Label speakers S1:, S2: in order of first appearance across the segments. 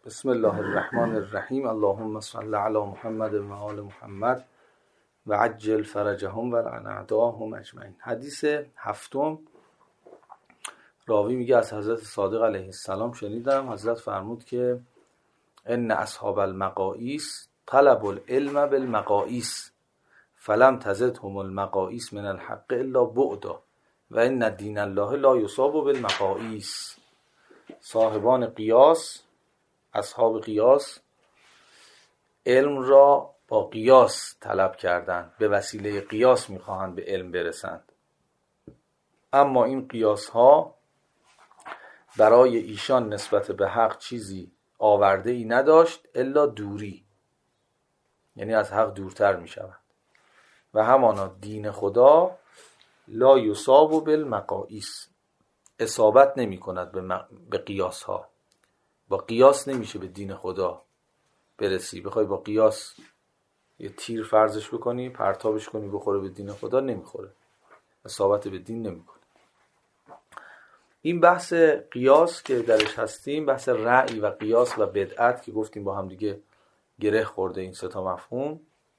S1: بسم الله الرحمن الرحیم. اللهم صل علی محمد و آل محمد و عجل فرجهم و لعن اعداءهم اجمعین. حدیث هفتم، راوی میگه از حضرت صادق علیه السلام شنیدم حضرت فرمود که ان اصحاب المقاییس طلب العلم بالمقاییس فلم تزدهم المقاییس من الحق الا بعدا و ان دین الله لا یصاب بالمقاییس. صاحبان قیاس، اصحاب قیاس، علم را با قیاس طلب کردند، به وسیله قیاس میخواهند به علم برسند، اما این قیاس ها برای ایشان نسبت به حق چیزی آورده ای نداشت الا دوری، یعنی از حق دورتر میشوند. و همانا دین خدا لا یصاب بالمقاییس، اصابت نمی کند به قیاس ها. با قیاس نمیشه به دین خدا برسی. بخوای با قیاس یه تیر فرضش بکنی، پرتابش کنی بخوره به دین خدا، نمیخوره، اصابت به دین نمیکنه. این بحث قیاس که درش هستیم، بحث رأی و قیاس و بدعت که گفتیم با هم دیگه گره خورده این سه تا مفهوم.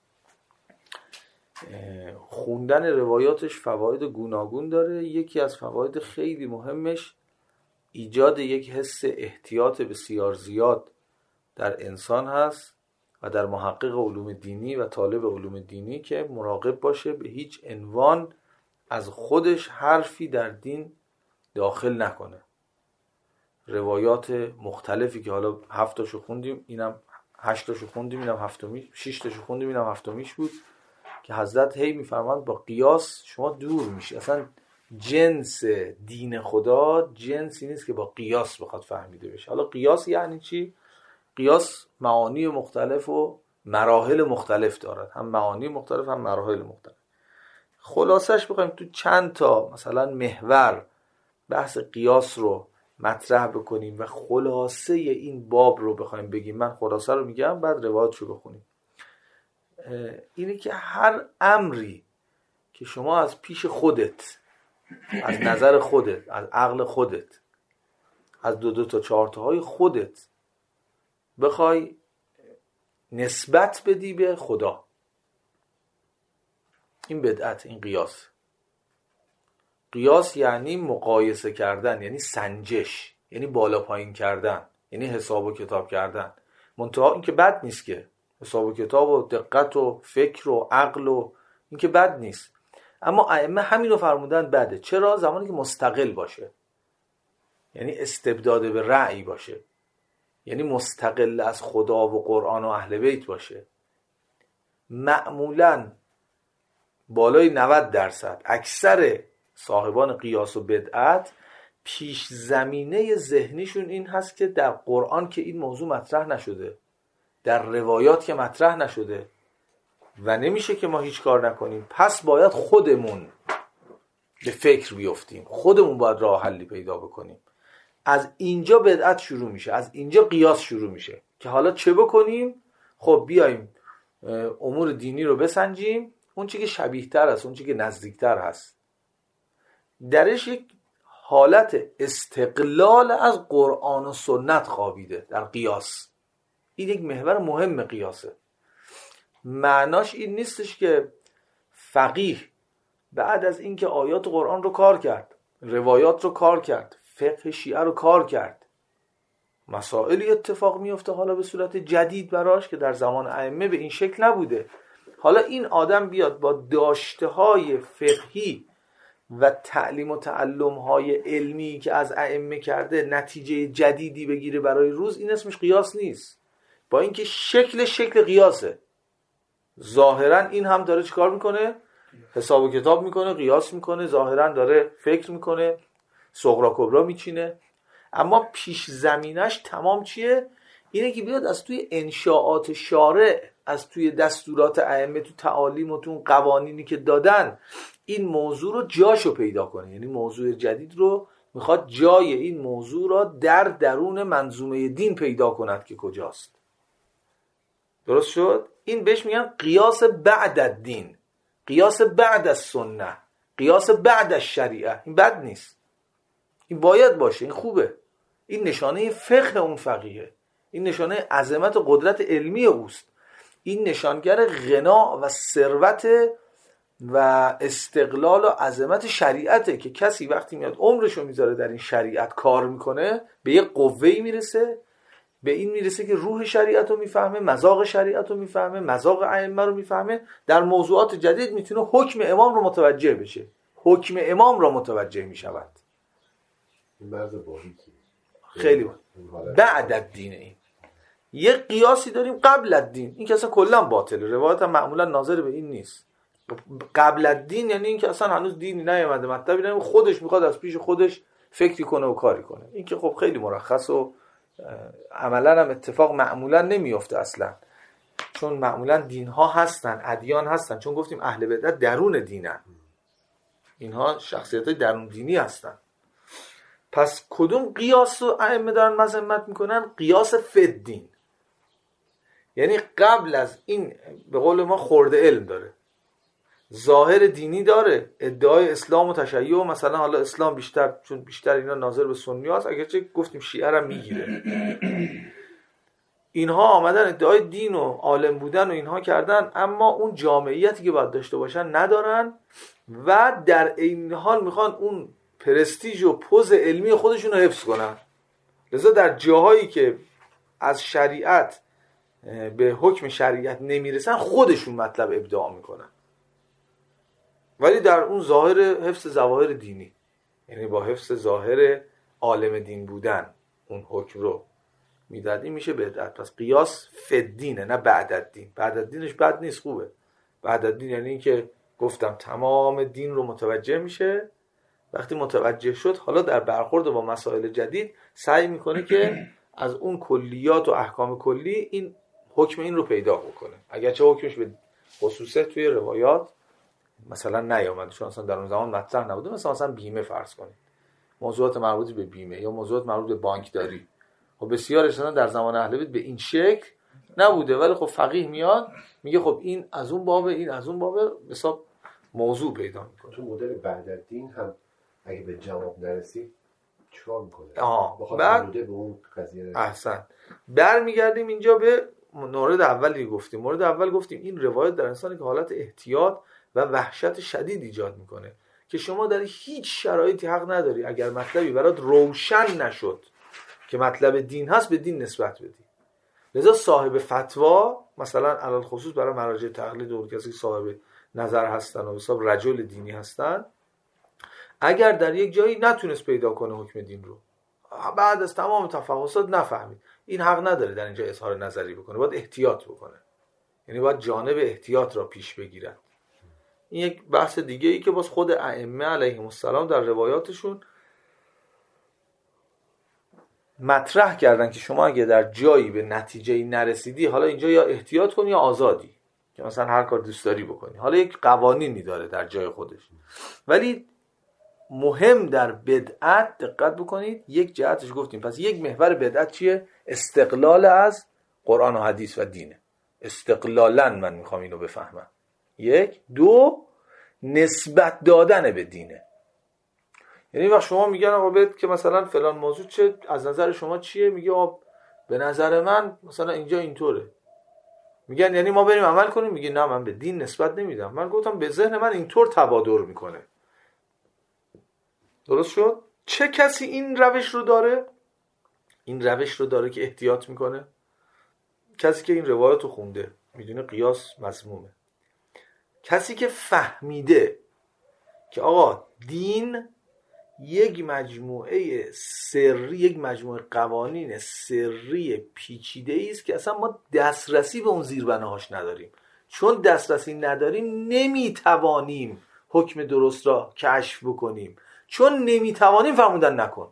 S1: خوندن روایاتش فواید گوناگون داره. یکی از فواید خیلی مهمش ایجاد یک حس احتیاط بسیار زیاد در انسان هست و در محقق علوم دینی و طالب علوم دینی، که مراقب باشه به هیچ عنوان از خودش حرفی در دین داخل نکنه. روایات مختلفی که حالا 7 تاشو خوندیم، اینم 8 تاشو خوندیم، اینم هفتمیش، 6 تاشو خوندیم، اینم هفتمیش بود، که حضرت هی میفرماند با قیاس شما دور میشی. اصلا جنس دین خدا جنسی نیست که با قیاس بخواد فهمیده بشه. حالا قیاس یعنی چی؟ قیاس معانی مختلف و مراحل مختلف دارد، هم معانی مختلف هم مراحل مختلف. خلاصش بخوایم تو چند تا مثلا محور بحث قیاس رو مطرح بکنیم و خلاصه این باب رو بخوایم بگیم، من خلاصه رو میگم بعد روایاتش رو بخونیم. اینه که هر امری که شما از پیش خودت، از نظر خودت، از عقل خودت، از دو تا چهار تاهای خودت بخوای نسبت بدی به خدا، این بدعت، این قیاس. قیاس یعنی مقایسه کردن، یعنی سنجش، یعنی بالا پایین کردن، یعنی حساب و کتاب کردن. منتها این که بد نیست، که حساب و کتاب و دقت و فکر و عقل و این که بد نیست، اما ائمه همین رو فرمودن بده. چرا؟ زمانی که مستقل باشه، یعنی استبداد به رأی باشه، یعنی مستقل از خدا و قرآن و اهل بیت باشه. معمولاً بالای 90% اکثر صاحبان قیاس و بدعت پیش زمینه ذهنیشون این هست که در قرآن که این موضوع مطرح نشده، در روایات که مطرح نشده و نمیشه که ما هیچ کار نکنیم، پس باید خودمون به فکر بیفتیم، خودمون باید راه حلی پیدا بکنیم. از اینجا بدعت شروع میشه، از اینجا قیاس شروع میشه که حالا چه بکنیم؟ خب بیایم امور دینی رو بسنجیم، اون چی که شبیه تر هست، اون چی که نزدیک تر هست. درش یک حالت استقلال از قرآن و سنت خوابیده در قیاس. این یک محور مهم قیاسه. معناش این نیستش که فقیه بعد از اینکه آیات قرآن رو کار کرد، روایات رو کار کرد، فقه شیعه رو کار کرد، مسائلی اتفاق میفته حالا به صورت جدید براش که در زمان ائمه به این شکل نبوده. حالا این آدم بیاد با داشته های فقهی و تعلیم و تعلم های علمی که از ائمه کرده نتیجه جدیدی بگیره برای روز، این اسمش قیاس نیست. با اینکه شکل قیاسه، ظاهرا این هم داره چیکار میکنه؟ حساب و کتاب میکنه، قیاس میکنه، ظاهرا داره فکر میکنه، صغرا کبرا میچینه، اما پیش زمینش تمام چیه؟ اینه که بیاد از توی انشاءات شارع، از توی دستورات ائمه، تو تعالیم و تو قوانینی که دادن، این موضوع رو جاشو پیدا کنه. یعنی موضوع جدید رو میخواد جای این موضوع را در درون منظومه دین پیدا کند که کجاست. درست شد؟ این بهش میگن قیاس بعد الدین، قیاس بعد از سنت، قیاس بعد از شریعه. این بد نیست، این باید باشه، این خوبه، این نشانه فقه اون فقیه، این نشانه عظمت و قدرت علمی اوست. این نشانگر غنا و ثروت و استقلال و عظمت شریعته که کسی وقتی میاد عمرشو میذاره در این شریعت کار میکنه به یه قوه‌ای میرسه، به این میرسه که روح شریعت رو میفهمه، مذاق شریعت رو میفهمه، مذاق ائمه رو میفهمه، در موضوعات جدید میتونه حکم امام رو متوجه بشه، حکم امام رو متوجه میشود.
S2: این مرز باریکی
S1: خیلی بعد الدین. این یه قیاسی داریم قبل الدین، این که اصلا کلا باطله، روایت هم معمولا ناظر به این نیست. قبل الدین یعنی این که اصلا هنوز دینی نیامده، مطلبی نیامده، خودش میخواد از پیش خودش فکری کنه و کاری کنه. این که خب خیلی مرخص و عملا هم اتفاق معمولا نمیفته اصلا، چون معمولا دین ها هستن، ادیان هستن، چون گفتیم اهل بدعت درون دینن، اینها شخصیت های درون دینی هستن. پس کدوم قیاس رو ائمه دارن مذمت میکنن؟ قیاس فدین، یعنی قبل از این به قول ما خورده علم داره، ظاهر دینی داره، ادعای اسلام و تشیع و مثلا حالا اسلام بیشتر، چون بیشتر اینا ناظر به سنی هست، اگرچه گفتیم شیعه هم میگیره، اینها آمدن ادعای دین و عالم بودن و اینها کردن، اما اون جامعیتی که باید داشته باشن ندارن و در این حال میخوان اون پرستیژ و پوز علمی خودشون رو حفظ کنن. لذا در جاهایی که از شریعت به حکم شریعت نمیرسن خودشون مطلب ابداع میکنن، ولی در اون ظاهر حفظ ظواهر دینی، یعنی با حفظ ظاهر عالم دین بودن اون حکم رو میداد، این میشه بدعت. پس قیاس فدینه نه بعد الدین. بعد الدینش بد نیست، خوبه. بعد الدین یعنی این که گفتم تمام دین رو متوجه میشه، وقتی متوجه شد حالا در برخورد با مسائل جدید سعی میکنه که از اون کلیات و احکام کلی این حکم این رو پیدا بکنه، اگرچه حکمش به خصوصه توی روایات مثلا نیامده، چون اصلا در اون زمان مطرح نبوده. مثلا بیمه فرض کنید، موضوعات مربوط به بیمه یا موضوعات مربوط به بانکداری، خب بسیارش در زمان اهل بیت به این شکل نبوده، ولی خب فقیه میاد میگه خب این از اون بابه، این از اون بابه، حساب موضوع پیدا میکنه.
S2: تو مدل بعد الدین هم اگه به جواب نرسید چیکار میکنه؟
S1: بعد
S2: به اون قضیه
S1: احسن برمیگردیم اینجا به مورد اولی گفتیم. مورد اول گفتیم این روایت در انسانی که حالت احتیاط و وحشت شدید ایجاد میکنه که شما در هیچ شرایطی حق نداری اگر مطلبی برات روشن نشد که مطلب دین هست به دین نسبت بدی. لذا صاحب فتوا مثلا علل خصوص برای مراجع تقلید و کسی که صاحب نظر هستن و حساب رجل دینی هستن، اگر در یک جایی نتونست پیدا کنه حکم دین رو، بعد از تمام تفحصات نفهمید، این حق نداره در اینجا اظهار نظری بکنه، باید احتیاط بکنه، یعنی باید جانب احتیاط را پیش بگیرن. این یک بحث دیگه ای که باز خود ائمه علیهم السلام در روایاتشون مطرح کردن که شما اگه در جایی به نتیجه‌ای نرسیدی، حالا اینجا یا احتیاط کنی یا آزادی، که مثلا هر کار دوست داری بکنی، حالا یک قوانینی داره در جای خودش. ولی مهم در بدعت دقت بکنید، یک جهتش گفتیم، پس یک محور بدعت چیه؟ استقلال از قرآن و حدیث و دینه. استقلالا من میخوام اینو بفهمم. یک. دو، نسبت دادن به دینه. یعنی وقت شما میگن آقا بد که مثلا فلان موضوع چه از نظر شما چیه؟ میگه آقا به نظر من مثلا اینجا اینطوره. میگن یعنی ما بریم عمل کنیم؟ میگه نه من به دین نسبت نمیدم، من گفتم به ذهن من اینطور تبادر میکنه. درست شد؟ چه کسی این روش رو داره؟ این روش رو داره که احتیاط میکنه. کسی که این روایت رو خونده میدونه قیاس مذمومه. کسی که فهمیده که آقا دین یک مجموعه سری، یک مجموعه قوانین سری پیچیده است که اصلا ما دسترسی به اون زیربناهاش نداریم، چون دسترسی نداریم نمیتوانیم حکم درست را کشف بکنیم، چون نمیتوانیم فرمودن نکن.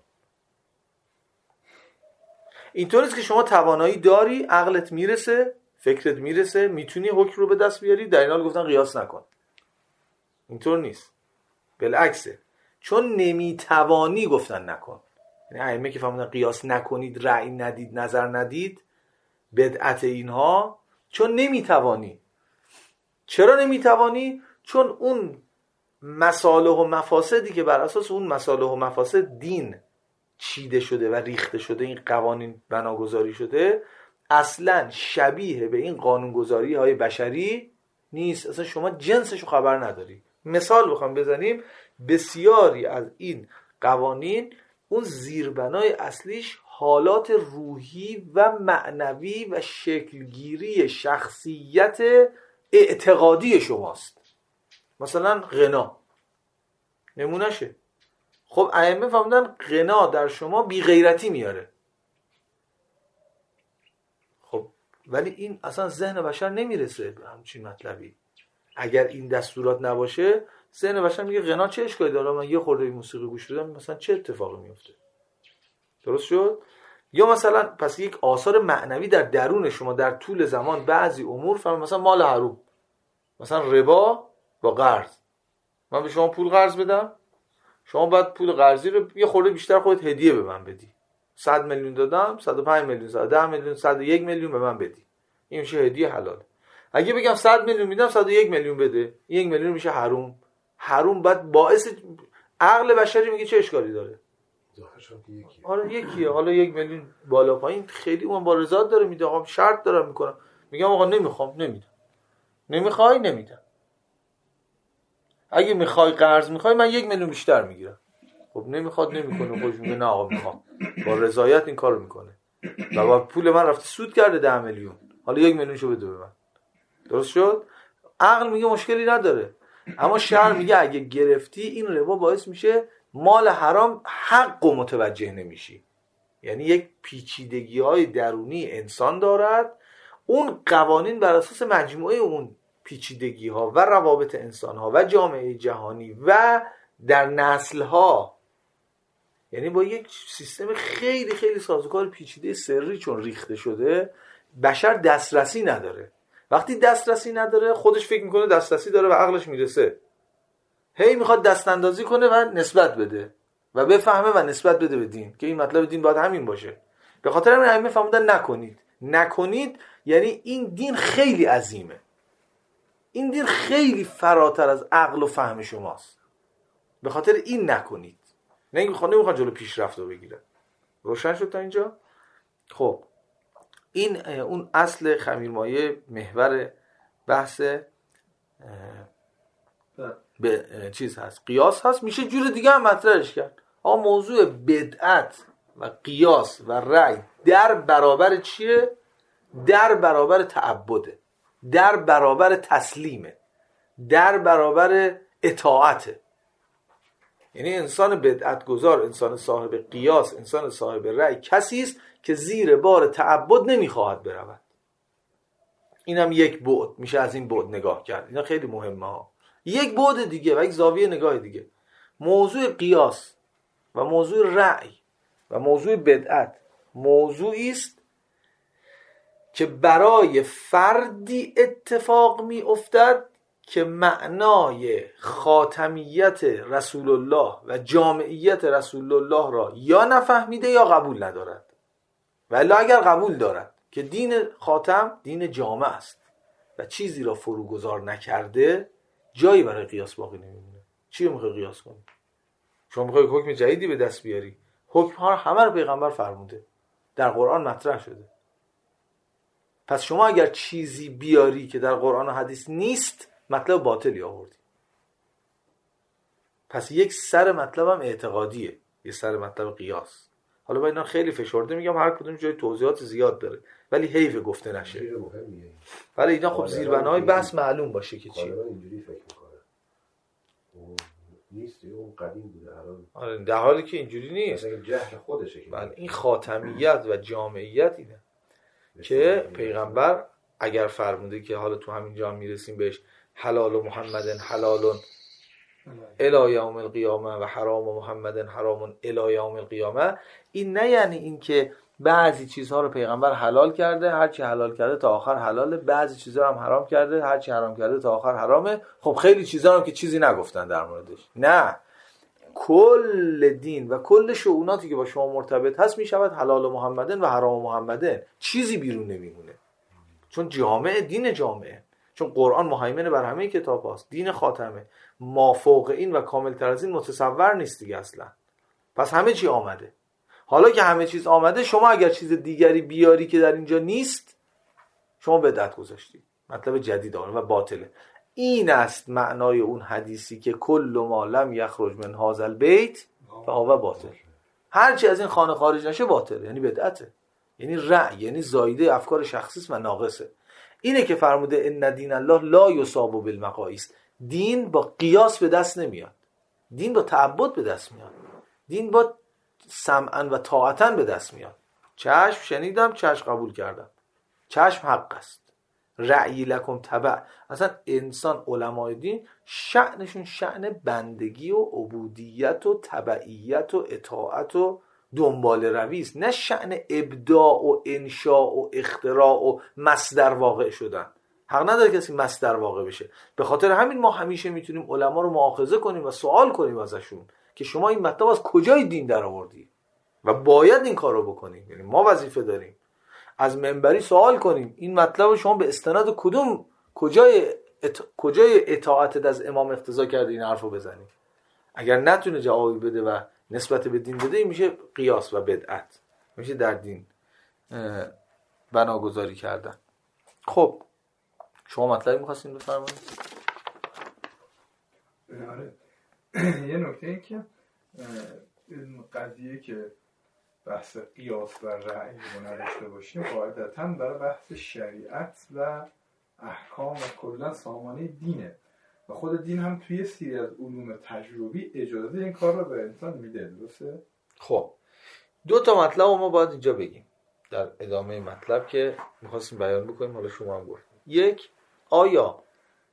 S1: اینطور است که شما توانایی داری، عقلت میرسه، فکرت میرسه، میتونی حکم رو به دست بیاری، در این حال گفتن قیاس نکن. اینطور نیست، بالعکسه، چون نمیتوانی گفتن نکن. یعنی ائمه که فرمودن قیاس نکنید، رأی ندید، نظر ندید، بدعت اینها، چون نمیتوانی. چرا نمیتوانی؟ چون اون مصالح و مفاسدی که بر اساس اون مصالح و مفاسد دین چیده شده و ریخته شده، این قوانین بناگذاری شده، اصلا شبیه به این قانونگذاری های بشری نیست. اصلا شما جنسشو خبر نداری. مثال بخوام بزنیم، بسیاری از این قوانین اون زیربنای اصلیش حالات روحی و معنوی و شکلگیری شخصیت اعتقادی شماست. مثلا غنا نمونهشه. خب ائمه فهمیدن غنا در شما بی غیرتی میاره. خب ولی این اصلا ذهن بشر نمیرسه به همچین مطلبی. اگر این دستورات نباشه ذهن بشر میگه غنا چه اشکالی داره، من یه خورده موسیقی گوش بدم مثلا چه اتفاقی میفته. درست شد؟ یا مثلا پس یک آثار معنوی در درون شما در طول زمان بعضی امور مثلا مال حروم، مثلا ربا با قرض. من به شما پول قرض بدم، شما باید پول قرضی رو یه خورده بیشتر خودت هدیه به من بدی. 100 میلیون دادم، 105 میلیون، 110 میلیون، 101 میلیون به من بدی. این میشه هدیه حلال. اگه بگم 100 میلیون میدم 101 میلیون بده، 1 میلیون میشه حروم. حروم بعد باعث عقل بشری میگه چه اشکالی داره؟ آره یکیه. حالا 1 میلیون بالا پایین خیلی اون با رضایت داره میده. آقا شرط دارم میکنم، میگم آقا نمیخوام، نمیدم. نمیخوای نمیدم. اگه میخوای قرض میخوای من 1 میلیون بیشتر میگیرم. خب نمیخواد نمیکنه، خودش میگه نه آقا میخوام. با رضایت این کارو میکنه. و با پول من رفته سود کرده 10 میلیون. حالا 1 میلیونشو بده به من. درست شد؟ عقل میگه مشکلی نداره. اما شرع میگه اگه گرفتی این ربا باعث میشه مال حرام حقو متوجه نمیشی. یعنی یک پیچیدگی‌های درونی انسان دارد. اون قوانین بر اساس مجموعه اون پیچیدگی‌ها و روابط انسان‌ها و جامعه جهانی و در نسل‌ها، یعنی با یک سیستم خیلی خیلی سازوکار پیچیده سری چون ریخته شده، بشر دسترسی نداره. وقتی دسترسی نداره خودش فکر میکنه دسترسی داره و عقلش میرسه، هی میخواد دست اندازی کنه و نسبت بده و بفهمه و نسبت بده به دین که این مطلب دین باید همین باشه. به خاطر همین ائمه فهمیدن نکنید یعنی این دین خیلی عظیمه، این دین خیلی فراتر از عقل و فهم شماست، به خاطر این نکنید. نه اینکه نمیخواد جلو پیشرفت رو بگیره. روشن شد تا اینجا؟ خب این اون اصل خمیرمایه محور بحث به چیز هست، قیاس هست. میشه جور دیگه هم مطرحش کرد. آقا موضوع بدعت و قیاس و رأی در برابر چیه؟ در برابر تعبده، در برابر تسلیمه، در برابر اطاعته. یعنی انسان بدعت گذار، انسان صاحب قیاس، انسان صاحب رأی کسی است که زیر بار تعبد نمیخواهد برود. اینم یک بعد میشه از این بعد نگاه کرد. اینا خیلی مهمه ها. یک بعد دیگه و یک زاویه نگاه دیگه، موضوع قیاس و موضوع رأی و موضوع بدعت موضوعی است که برای فردی اتفاق می افتد که معنای خاتمیت رسول الله و جامعیت رسول الله را یا نفهمیده یا قبول ندارد. ولی اگر قبول دارد که دین خاتم دین جامع است و چیزی را فروگذار نکرده، جایی برای قیاس باقی نمیمونه. چی رو میخوای قیاس کنی؟ شما میخوای حکم جدیدی به دست بیاری؟ حکم ها همه رو پیغمبر فرموده، در قرآن مطرح شده. پس شما اگر چیزی بیاری که در قرآن و حدیث نیست، مطلب باطلی آوردی. پس یک سر مطلب هم اعتقادیه، یک سر مطلب قیاس. حالا با اینا خیلی فشرده میگم، هر کدوم جای توضیحات زیاد داره ولی حیف گفته نشه. ولی اینا خب زیربنای بحث معلوم باشه که چی.
S2: اینجوری فکر میکنه نیست، اون قدیم بوده الان.
S1: آره در حالی که اینجوری نیست،
S2: مثلا جهل خودشه که
S1: بله این خاتمیت و جامعیت اینه که پیغمبر اگر فرموده که حالا تو همین جا میرسیم بهش، حلال و محمدن حلالون الی یوم القیامه و حرام و محمدن حرامون الی یوم القیامه، این نه یعنی این که بعضی چیزها رو پیغمبر حلال کرده، هرچی حلال کرده تا آخر حلاله، بعضی چیزها رو هم حرام کرده، هرچی حرام کرده تا آخر حرامه. خب خیلی چیزها هم که چیزی نگفتن در موردش. نه، کل دین و کل شؤوناتی که با شما مرتبط هست میشود حلال و محمدن و حرام و محمدن، چیزی بیرون نمیمونه. چون جامعه دین جامعه، چون قرآن مهیمن بر همه کتاب هاست، دین خاتمه، ما فوق این و کامل تر از این متصور نیست دیگه اصلا. پس همه چی آمده. حالا که همه چیز آمده، شما اگر چیز دیگری بیاری که در اینجا نیست، شما بدعت گذاشتی، مطلب جدید آورد و باطله. این است معنای اون حدیثی که کل ما لم یخرج من هذا البیت فهو باطل. هر چی از این خانه خارج نشه باطله، یعنی بدعته، یعنی رأی، یعنی زایده افکار شخصی و ناقصه. اینه که فرموده ان دین الله لا یصاب بالمقاییس. دین با قیاس به دست نمیاد، دین با تعبد به دست میاد، دین با سمعا و طاعتا به دست میاد. چشم شنیدم، چشم قبول کردم، چشم حق است، رأی لکم تبع. اصلا انسان، علمای دین شأنشون شأن بندگی و عبودیت و تبعیت و اطاعت و دنبال روی است، نه شأن ابداع و انشاء و اختراع و مصدر واقع شدن. حق نداره کسی مصدر واقع بشه. به خاطر همین ما همیشه میتونیم علما رو مؤاخذه کنیم و سوال کنیم ازشون که شما این مطلب از کجای دین در آوردی و باید این کار رو بکنیم. یعنی ما وظیفه داریم از منبری سوال کنیم این مطلب شما به استناد کدوم کجای اطاعتت از امام اقتضا کرده این حرفو بزنی. اگر نتونه جوابی بده و نسبت به دین بده، این میشه قیاس و بدعت، میشه در دین بناگذاری کردن. خب شما مطلبی می‌خواستین بفرمایید؟
S3: آره. یه نکته این که این قضیه که بحث قیاس و رأی رو نداشته باشیم قاعدتاً برای بحث شریعت و احکام و کلا سامانه دینه و خود دین هم توی سری از علوم تجربی اجازه این کار رو به انسان میده. درسته؟
S1: خب دو تا مطلب ما باید اینجا بگیم در ادامه مطلب که میخواستیم بیان بکنیم، حالا شما هم گفتیم. یک، آیا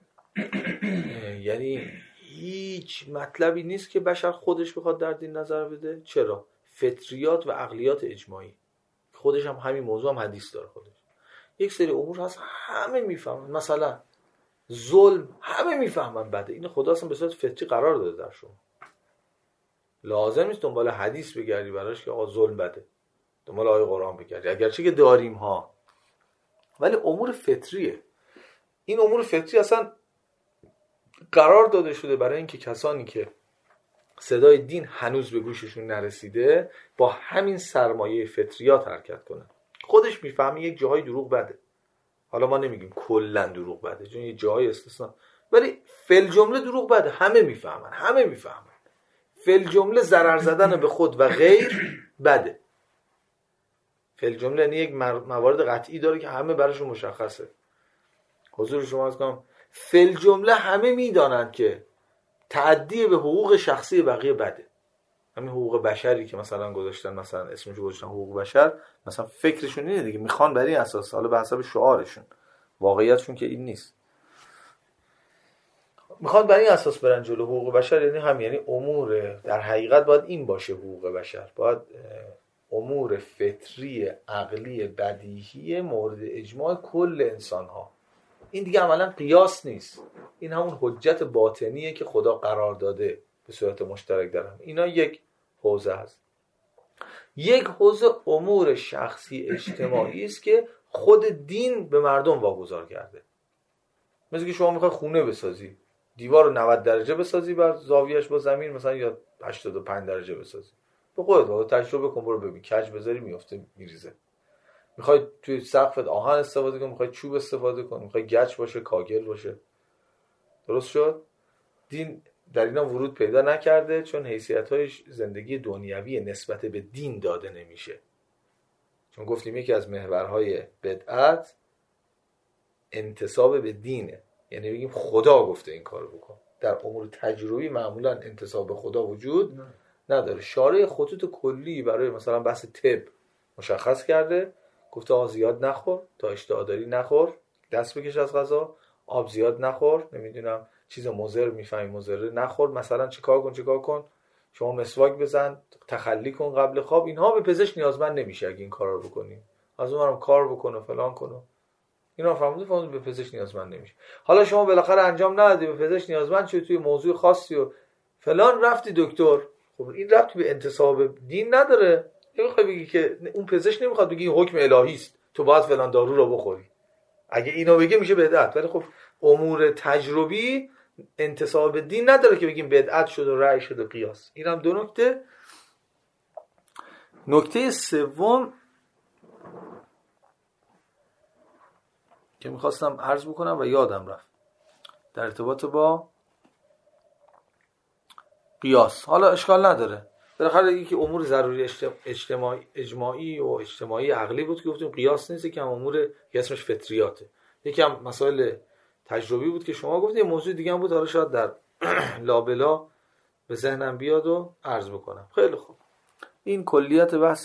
S1: یعنی هیچ مطلبی نیست که بشر خودش بخواد در دین نظر بده؟ چرا؟ فطریات و عقلیات اجماعی، خودش هم همین موضوع هم حدیث داره. خودش یک سری امور هست همه میفهمن، مثلا ظلم همه میفهمن بده، این خدا اصلا به صورت فطری قرار داده در شما. لازم نیست دنبال حدیث بگردی براش که آقا ظلم بده، دنبال آیه قرآن بگردی، اگرچه که داریم ها، ولی امور فطریه. این امور فطری اصلا قرار داده شده برای اینکه کسانی که صدای دین هنوز به گوششون نرسیده با همین سرمایه فطریات حرکت کنن. خودش میفهمه یک جاهای دروغ بده، حالا ما نمیگیم کلا دروغ بده چون یه جاهای استثنا، ولی فل جمله دروغ بده، همه میفهمن. فل جمله ضرر زدن به خود و غیر بده. فل جمله یعنی یک موارد قطعی داره که همه براشون مشخصه. حضور شما از کنم فل جمله همه میدانند که تعدی به حقوق شخصی بقیه بده. همین حقوق بشری که مثلا گذاشتن، مثلا اسمشو گذاشتن حقوق بشر، مثلا فکرشون اینه دیگه، میخوان بر این اساس، حالا به حسب شعارشون، واقعیتشون که این نیست، میخوان بر این اساس برن جلو. حقوق بشر یعنی هم، یعنی امور در حقیقت باید این باشه، حقوق بشر باید امور فطری عقلی بدیهی مورد اجماع کل انسان ها. این دیگه عملا قیاس نیست، این همون حجت باطنیه که خدا قرار داده به صورت مشترک در هم. اینا یک حوزه هست. یک حوزه امور شخصی اجتماعی است که خود دین به مردم واگذار کرده. مثل که شما میخوای خونه بسازی، دیوار رو 90 درجه بسازی بر زاویه‌اش با زمین، مثلا یا 85 درجه بسازی. به خودت تجربه کن، برو ببین، کج بذاری میفته میریزه. میخوای توی سقفت آهن استفاده کنی، میخوای چوب استفاده کنی، میخوای گچ باشه، کاگل باشه. درست شد؟ دین در اینا ورود پیدا نکرده چون حیثیت‌های زندگی دنیوی نسبت به دین داده نمیشه. چون گفتیم یکی از محورهای بدعت انتساب به دینه، یعنی بگیم خدا گفته این کارو بکن. در امور تجربی معمولا انتساب به خدا وجود نداره. شارع خطوط کلی برای مثلا بحث طب مشخص کرده، گفته آب زیاد نخور، تا اشتها داری نخور، دست بکش از غذا، آب زیاد نخور، نمیدونم چیز مضر میفهمی مضر نخور، مثلا چیکار کن، شما مسواک بزن، تخلی کن قبل خواب. اینها به پزشک نیازمند نمیشه اگه این کارا رو بکنی، از اونم کار بکنه فلان کنه، اینا فهمید به پزشک نیازمند نمیشه. حالا شما بالاخره انجام ندادی، به پزشک نیازمند شدی توی موضوع خاصی و فلان رفتی دکتر، خب این ربطی به انتساب دین نداره. نمیخوای بگی که اون پزشک نمیخواد بگی حکم الهی است تو باید فلان دارو رو بخوری، اگه اینو بگه میشه بدعت. ولی خب امور تجربی انتساب به دین نداره که بگیم بدعت شد و رأی شد و قیاس. اینم دو نکته. نکته سوم که میخواستم عرض بکنم و یادم رفت در ارتباط با قیاس، حالا اشکال نداره، بالاخره یکی امور ضروری اجماعی و اجتماعی عقلی بود که گفتیم قیاس نیست، که هم امور که اسمش فطریاته، یکی هم مسائل تجربی بود که شما گفتید، موضوع دیگه هم بود حالا شاید در لابلا به ذهنم بیاد و عرض بکنم. خیلی خوب، این کلیت بحث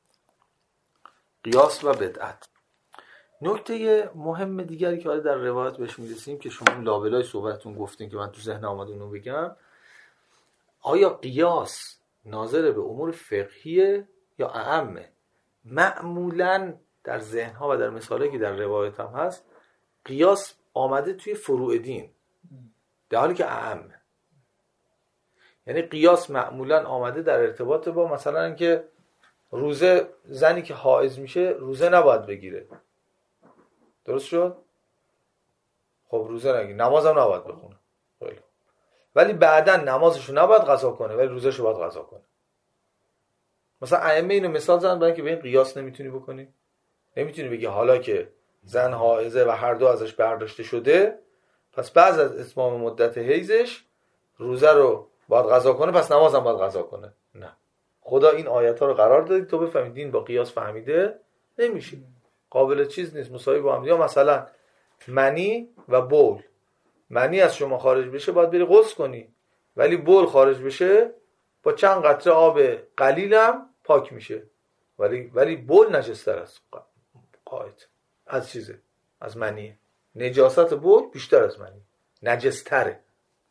S1: قیاس و بدعت. نکته مهم دیگری که حالا در روایت بهش میرسیم که شما لابلای صحبتتون گفتین که من تو ذهن اومد اونو بگم، آیا قیاس ناظر به امور فقهیه یا اعمه؟ معمولا در ذهنها و در مثالی که در روایت هم هست قیاس آمده توی فروع دین، در حالی که اعمه. یعنی قیاس معمولا آمده در ارتباط با مثلا اینکه روزه، زنی که حائض میشه روزه نباید بگیره، درست شد؟ خب روزه نگیر، نمازم نباید بخونه، ولی بعدا نمازشو نباید قضا کنه ولی روزشو باید قضا کنه. مثلا ائمه اینو مثال زدن برای اینکه به این قیاس نمیتونی بکنی. نمیتونی بگی حالا که زن حائضه و هر دو ازش برداشته شده، پس بعد از اتمام مدت حیضش روزه رو باید قضا کنه، پس نمازم باید قضا کنه. نه، خدا این آیات ها رو قرار دادی تو بفهمید دین با قیاس فهمیده نمیشه، قابل چیز نیست، مساوی با هم. یا مثلا منی و بول، منی از شما خارج بشه باید بری غسل کنی، ولی بول خارج بشه با چند قطره آب قلیلم پاک میشه، ولی بول نجستر است قاعد از چیزه، از منی. نجاست بول بیشتر از منی، نجستره.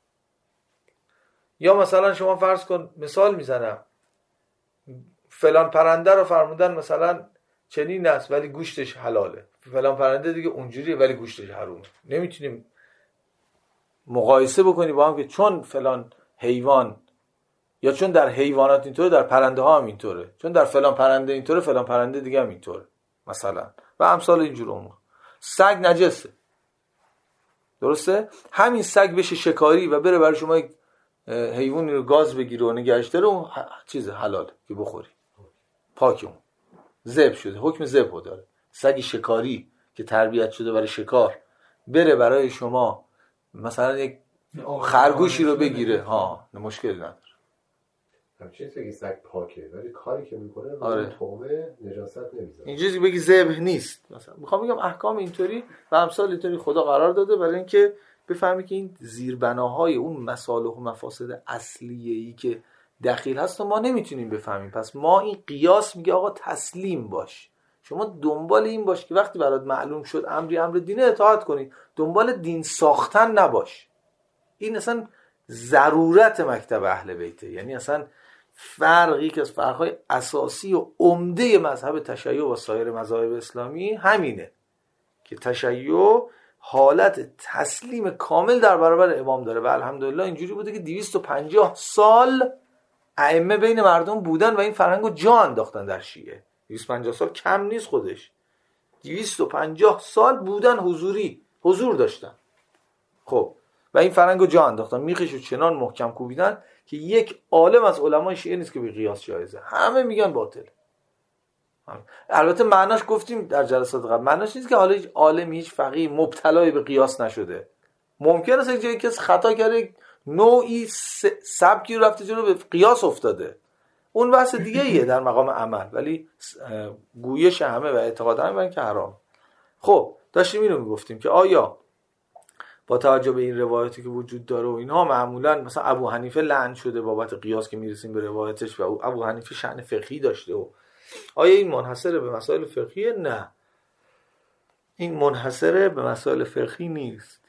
S1: یا مثلا شما فرض کن، مثال میزنم، فلان پرنده رو فرمودن مثلا چنین است ولی گوشتش حلاله، فلان پرنده دیگه اونجوریه ولی گوشتش حرومه. نمیتونیم مقایسه بکنی با هم که چون فلان حیوان، یا چون در حیوانات اینطوره در پرنده ها هم اینطوره، چون در فلان پرنده اینطوره فلان پرنده دیگه هم اینطوره مثلا، و امثال اینجور امور. سگ نجسه، درسته؟ همین سگ بشه شکاری و بره برای شما یک حیوانی رو گاز بگیره و نگهش داره، اون چیز حلاله که بخوری، پاک، اون ذبح شده، حکم ذبح داره. سگ شکاری که تربیت شده برای شکار بره برای شما مثلا یک خرگوشی رو بگیره، مشکل نداره.
S2: همچنین سگی سگ پاکه ولی کاری که میکنه
S1: آره.
S2: تومه نجاست نمیذاره.
S1: اینجوری بگی ذبح نیست، مثلا میخوام بگم احکام اینطوری و امثال اینطوری خدا قرار داده برای اینکه بفهمی که این زیربناهای اون مصالح و مفاسد اصلیه‌ای که دخیل هست ما نمیتونیم بفهمیم. پس ما این قیاس میگه آقا تسلیم باش، شما دنبال این باش که وقتی برات معلوم شد امر دینه اطاعت کنی، دنبال دین ساختن نباش. این اصلا ضرورت مکتب اهل بیته، یعنی اصلا فرقی که از فرقهای اساسی و عمده مذهب تشیع و سایر مذاهب اسلامی همینه که تشیع حالت تسلیم کامل در برابر امام داره و الحمدلله اینجوری بوده که 250 سال ائمه بین مردم بودن و این فرهنگو جا انداختن در شیعه. 250 سال کم نیست خودش، 250 سال بودن حضور داشتن. خب و این فرهنگو جا انداختن، میخشو چنان محکم کوبیدن که یک عالم از علمای شیعه نیست که به قیاس جایزه، همه میگن باطله. البته معناش گفتیم در جلسات قبل، معناش نیست که حالا هیچ عالمی هیچ فقیه مبتلای به قیاس نشده. ممکن است یک جایی کسی خطا کرده، نوعی سبکی رفته جلو به قیاس افتاده، اون بحث دیگه ایه در مقام عمل، ولی گویش همه و اعتقاد همه که حرام. خب داشتیم اینو میگفتیم که آیا با توجه به این روایتی که وجود داره و اینها معمولا مثلا ابو حنیفه لعن شده بابت قیاس که میرسیم به روایتش و ابو حنیفه شأن فقهی داشته، و آیا این منحصر به مسائل فقهیه؟ نه، این منحصر به مسائل فقهی نیست،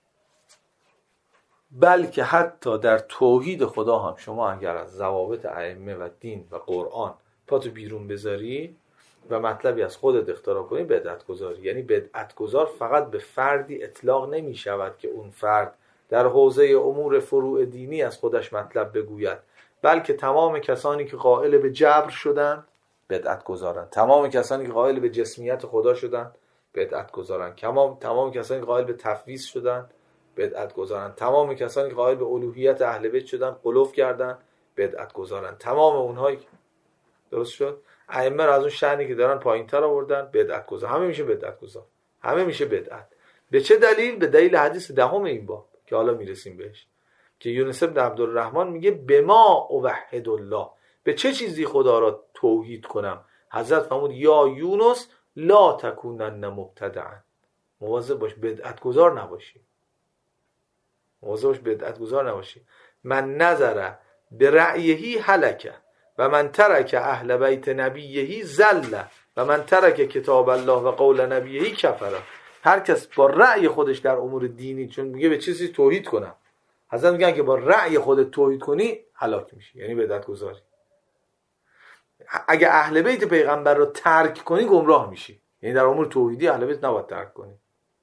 S1: بلکه حتی در توحید خدا هم شما اگر از ضوابط ائمه و دین و قرآن پاتو بیرون بذاری و مطلبی از خودت اختراع کنی، بدعت گذاری. یعنی بدعت گذار فقط به فردی اطلاق نمی شود که اون فرد در حوزه امور فروع دینی از خودش مطلب بگوید، بلکه تمام کسانی که قائل به جبر شدن بدعت گذارن، تمام کسانی که قائل به جسمیت خدا شدن بدعت گذارن، تمام کسانی که قائل به تفویض شدن بدعت گذارن، تمام کسانی که قائل به الوهیت اهل بیت شدن غلو کردن بدعت گذارن، تمام اونهایی درست شد؟ ائمه رو از اون شأنی که دارن پایین‌تر آوردن، بدعت گذار. همه میشه بدعت گذار، همه میشه بدعت. به چه دلیل؟ به دلیل حدیث دهم این باب که حالا میرسیم بهش، که یونس بن عبدالرحمن میگه بما اوحد الله، به چه چیزی خدا را توحید کنم؟ حضرت فرمود یا یونس لا تکونن مبتدعا، مواظب باش بدعت گذار نباشی، مواظب باش بدعت گذار نباشی. من نظر به رأیهی هلکه و من ترک اهل بیت نبیهی زل و من ترک کتاب الله و قول نبیهی کفر. هر کس با رأی خودش در امور دینی، چون میگه به چیزی توحید کنم، حضرت میگن که با رأی خودت توحید کنی هلاک میشی، یعنی بدعت گذاری. اگه اهل بیت پیغمبر رو ترک کنی گمراه میشی، یعنی در امور توحیدی اهل بیت نباید ترک کنی.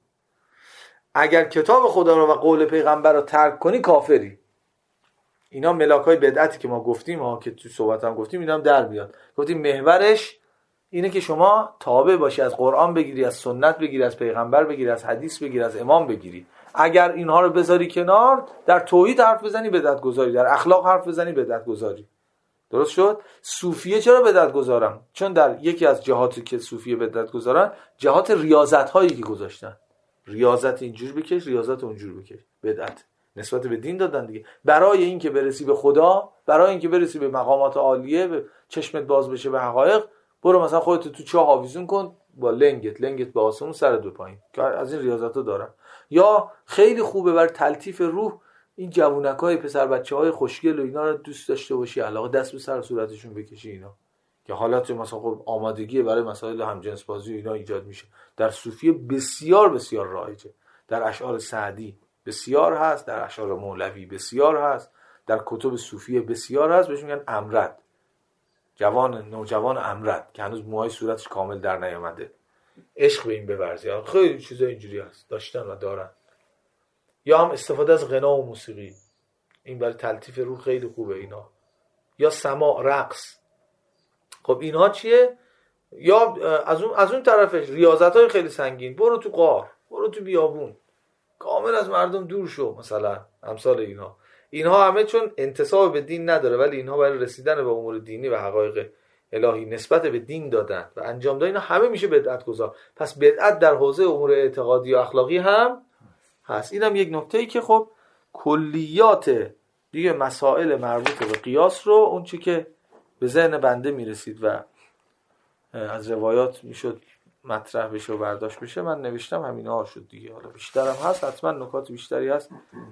S1: اگر کتاب خدا رو و قول پیغمبر رو ترک کنی کافری. اینا ملاکای بدعتی که ما گفتیم که تو صحبت هم گفتیم، اینا هم در بیاد. گفتیم محورش اینه که شما تابع باشی، از قرآن بگیری، از سنت بگیری، از پیغمبر بگیری، از حدیث بگیری، از امام بگیری. اگر اینها رو بذاری کنار، در توحید حرف بزنی بدعت گذاری، در اخلاق حرف بزنی بدعت گذاری. درست شد؟ صوفیه چرا بدعت گذارن؟ چون در یکی از جهاتی که صوفیه بدعت گذارن، جهات ریاضت هایی که گذاشتن. ریاضت اینجور بکش، ریاضت اونجور بکش، بدعت نسبت به دین دادن دیگه. برای این که برسی به خدا، برای این که برسی به مقامات عالیه، به چشمت باز بشه به حقایق، برو مثلا خودت تو چاه آویزون کن با لنگت به آسمون، سرت به پایین، که از این ریاضت‌ها دارن. یا خیلی خوبه برای تلطیف روح این جوونکای پسر بچه‌های خوشگل و اینا رو دوست داشته باشی، علاقه دست به سر صورتشون بکشی، اینا که حالت مثلا خب آمادگی برای مسائل همجنس بازی اینا ایجاد میشه. در صوفیه بسیار بسیار رایجه، در اشعار سعدی بسیار هست، در اشعار مولوی بسیار هست، در کتب صوفیه بسیار هست. بهش میگن امرد، نوجوان امرد که هنوز موهای صورتش کامل در نیامده. عشق به این بورزی. خیلی چیزا اینجوری هست، داشتن و دارن. یا هم استفاده از غنا و موسیقی، این برای تلطیف روح خیلی خوبه اینا. یا سماع، رقص. خب اینها چیه؟ یا از اون طرفش ریاضت‌های خیلی سنگین، برو تو غار، برو تو بیابون، کامل از مردم دور شو، مثلا امثال اینها همه چون انتساب به دین نداره، ولی اینها برای رسیدن به امور دینی و حقایق الهی نسبت به دین دادن و انجام دادن، اینا همه میشه بدعت گذار. پس بدعت در حوزه امور اعتقادی و اخلاقی هم هست. اینم یک نکته‌ای که خب کلیات دیگه مسائل مربوط به قیاس رو، اون چی که به ذهن بنده میرسید و از روایات میشد مطرح بشه و برداشت بشه، من نوشتم، همینا شد دیگه. حالا بیشترم هست، حتما نکات بیشتری هست،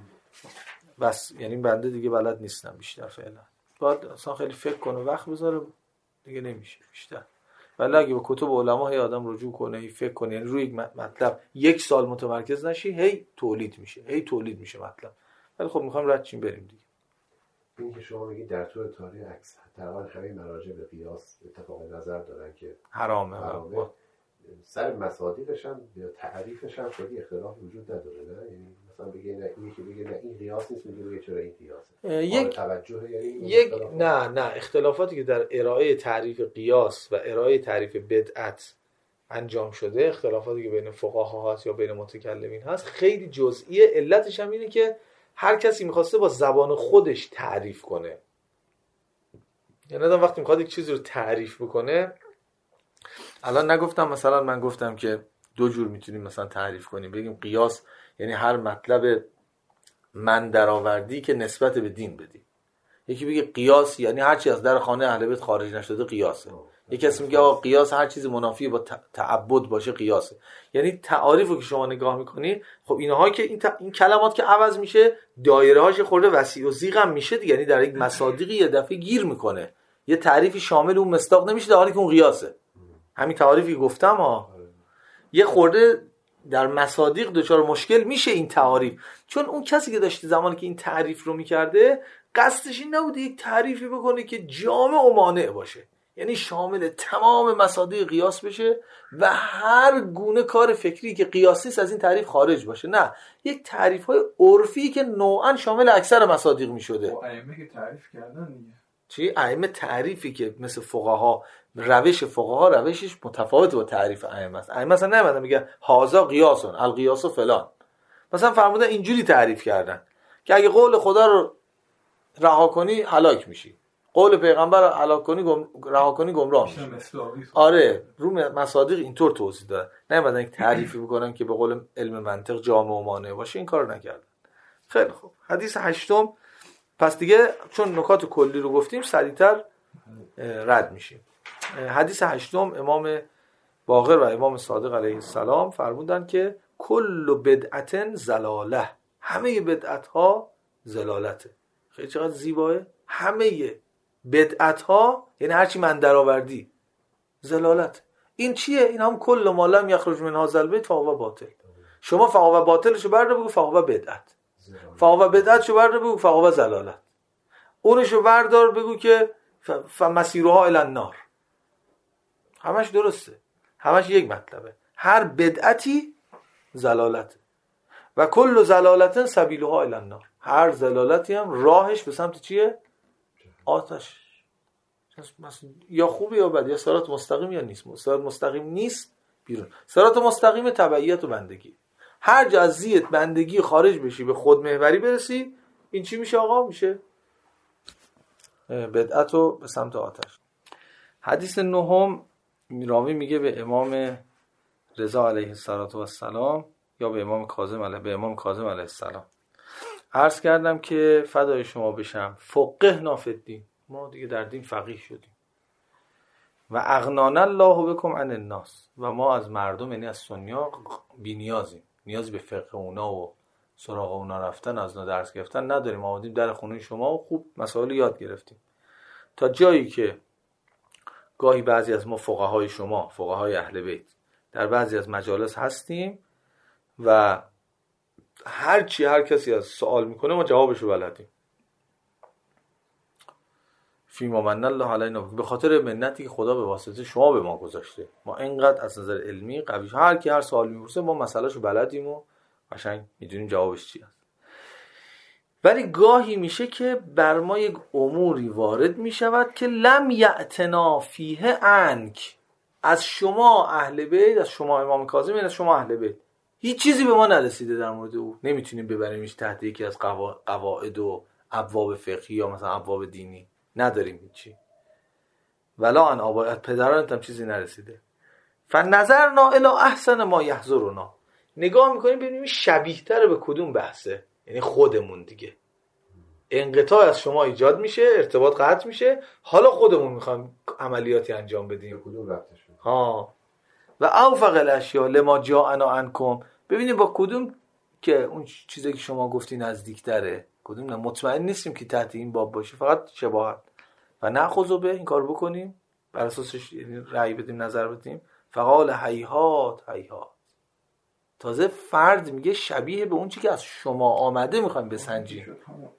S1: بس یعنی بنده دیگه بلد نیستم بیشتر فعلا. باید اصلا خیلی فکر کنه، وقت بذاره، دیگه نمیشه بیشتر. ولی اگه به کتب علما هی آدم رجوع کنه، هی فکر کنه، یعنی روی یک مطلب یک سال متمرکز نشی، هی تولید میشه مطلب. ولی خب میخوام رد چیم بریم دیگه.
S2: این که شما میگید در طول تاریخ تقریبا همه مراجع به قیاس اتفاق نظر دارن که حرامه. سر مصادیقش هم یا تعریفش هم خیلی اختلاف وجود نداره، نه؟ یعنی مثلا بگه نه این که بگه نه این قیاس نیست، میگه چرا این قیاسه.
S1: یک
S2: توجه
S1: یک نه اختلافاتی که در ارائه تعریف قیاس و ارائه تعریف بدعت انجام شده، اختلافاتی که بین فقها هست یا بین متکلمین هست، خیلی جزئیه. علتش هم اینه که هر کسی میخواسته با زبان خودش تعریف کنه. یعنی آدم وقتی میخواد یک چیزی رو تعریف بکنه، الان نگفتم مثلا، من گفتم که دو جور میتونیم مثلا تعریف کنیم، بگیم قیاس یعنی هر مطلب من درآوردی که نسبت به دین بدی. یکی بگه قیاس یعنی هر چی از در خانه اهل بیت خارج نشده قیاسه. یکی کسی میگه آقا قیاس هر چیزی منافی با تعبد باشه قیاسه. یعنی تعاریفو که شما نگاه میکنی، خب اینها که این کلمات که عوض میشه، دایره هاش خورده وسیع و زیغ هم میشه دیگه، یعنی در یک مصادیقی یه دفعه گیر میکنه، یه تعریفی شامل اون مصداق نمیشه در حالی که اون قیاسه. همین تعریفی گفتم یه خورده در مصادیق دچار مشکل میشه این تعریف، چون اون کسی که داشته زمانی که این تعریف رو میکرده قصدش این نبوده یک تعریفی بکنه که جامع و مانع باشه، یعنی شامل تمام مصادیق قیاس بشه و هر گونه کار فکری که قیاس نیست از این تعریف خارج باشه. نه، یک تعریف‌های عرفی که نوعاً شامل اکثر مصادیق میشده.
S3: و ائمه که تعریف کردن دیگه.
S1: چی؟ ائمه تعریفی که مثل فقها، روش فقها روشش متفاوت با تعریف ائمه است. ائمه مثلا نمیدونم میگه هازا قیاسون، القیاس فلان، مثلا فرمودن اینجوری تعریف کردن که اگه قول خدا رو رها کنی هلاک میشی. قول پیغمبر علا کنی رها کنی گمراه میشی. آره رو مصادیق اینطور توضیح دادن، نه بعدن یک تعریفی بکنن که به قول علم منطق جامع و مانع باشه، این کارو نکردن. خیلی خوب، حدیث هشتم. پس دیگه چون نکات کلی رو گفتیم سریعتر رد میشیم. حدیث هشتم امام باقر و امام صادق علیه السلام فرمودن که کل بدعت ضلاله، همه بدعت ها ضلالته. خیلی چقدر زیباه، همه بدعت ها یعنی هرچی من درآوردی ضلالت. این چیه؟ این هم کل ما لم یخرج من هذا البیت فهو باطل. شما فهو باطلشو برده بگو فهو بدعت، فهو بدعتشو برده بگو فهو ضلالت، اونشو بردار بگو که فمسیرها الی النار. همش درسته، همش یک مطلبه. هر بدعتی ضلالته و کل ضلالت سبیلها الی النار. هر ضلالتی هم راهش به سمت چیه؟ آتش. یا خوبه یا بد، یا صراط مستقیم یا نیست. صراط مستقیم نیست بیرون. صراط مستقیم تبعیت و بندگی. هر جا از زیت بندگی خارج بشی به خودمحوری برسی، این چی میشه آقا؟ میشه بدعت و به سمت آتش. حدیث نهم، راوی میگه به امام رضا علیه السلام یا به امام کاظم علیه السلام عرض کردم که فدای شما بشم، فقهنا فی الدین، ما دیگه در دین فقیه شدیم، و اغنانا الله بکم عن الناس، و ما از مردم یعنی از سنیا بی‌نیازیم، نیازی به فقه اونا و سراغ اونا رفتن، از اونا درس گرفتن نداریم. آمدیم در خونه شما و خوب مسائل یاد گرفتیم، تا جایی که گاهی بعضی از ما فقهای شما، فقهای اهل بیت، در بعضی از مجالس هستیم و هر کسی از سوال میکنه ما جوابشو بلدیم. فیما من الله علینا، به خاطر منتی که خدا به واسطه شما به ما گذاشته، ما اینقدر از نظر علمی قوی، هر سوال میپرسه ما مسئلهشو بلدیم و قشنگ میدونیم جوابش چی است. ولی گاهی میشه که بر ما یک اموری وارد میشود که لم یعتنا فیه عنک، از شما اهل بیت، از شما امام کاظم، از شما اهل بیت هیچ چیزی به ما نرسیده در مورد او، نمیتونیم ببریمش تحت یکی از قواعد و ابواب فقهی یا مثلا ابواب دینی، نداریم هیچی. ولا ان آبایت پدرانت هم چیزی نرسیده. فنظرنا الی احسن ما یحضرنا، نگاه میکنیم ببینیم شبیه تر به کدوم بحثه، یعنی خودمون دیگه. انقطاع از شما ایجاد میشه، ارتباط قطع میشه، حالا خودمون میخوایم عملیاتی انجام بدیم.
S2: کدوم ربطش
S1: و اوفق الاشیاء لما جاءنا عنکم، ببینیم با کدوم که اون چیزی که شما گفتی نزدیکتره، کدوم نه مطمئن نیستیم که تحت این باب باشه، فقط شباهت. و ناخذ به این کار بکنیم، بر اساسش رأی بدیم، نظر بدیم. فقال هیهات، تازه فرد میگه شبیه به اون چیزی که از شما آمده میخوایم بسنجیم.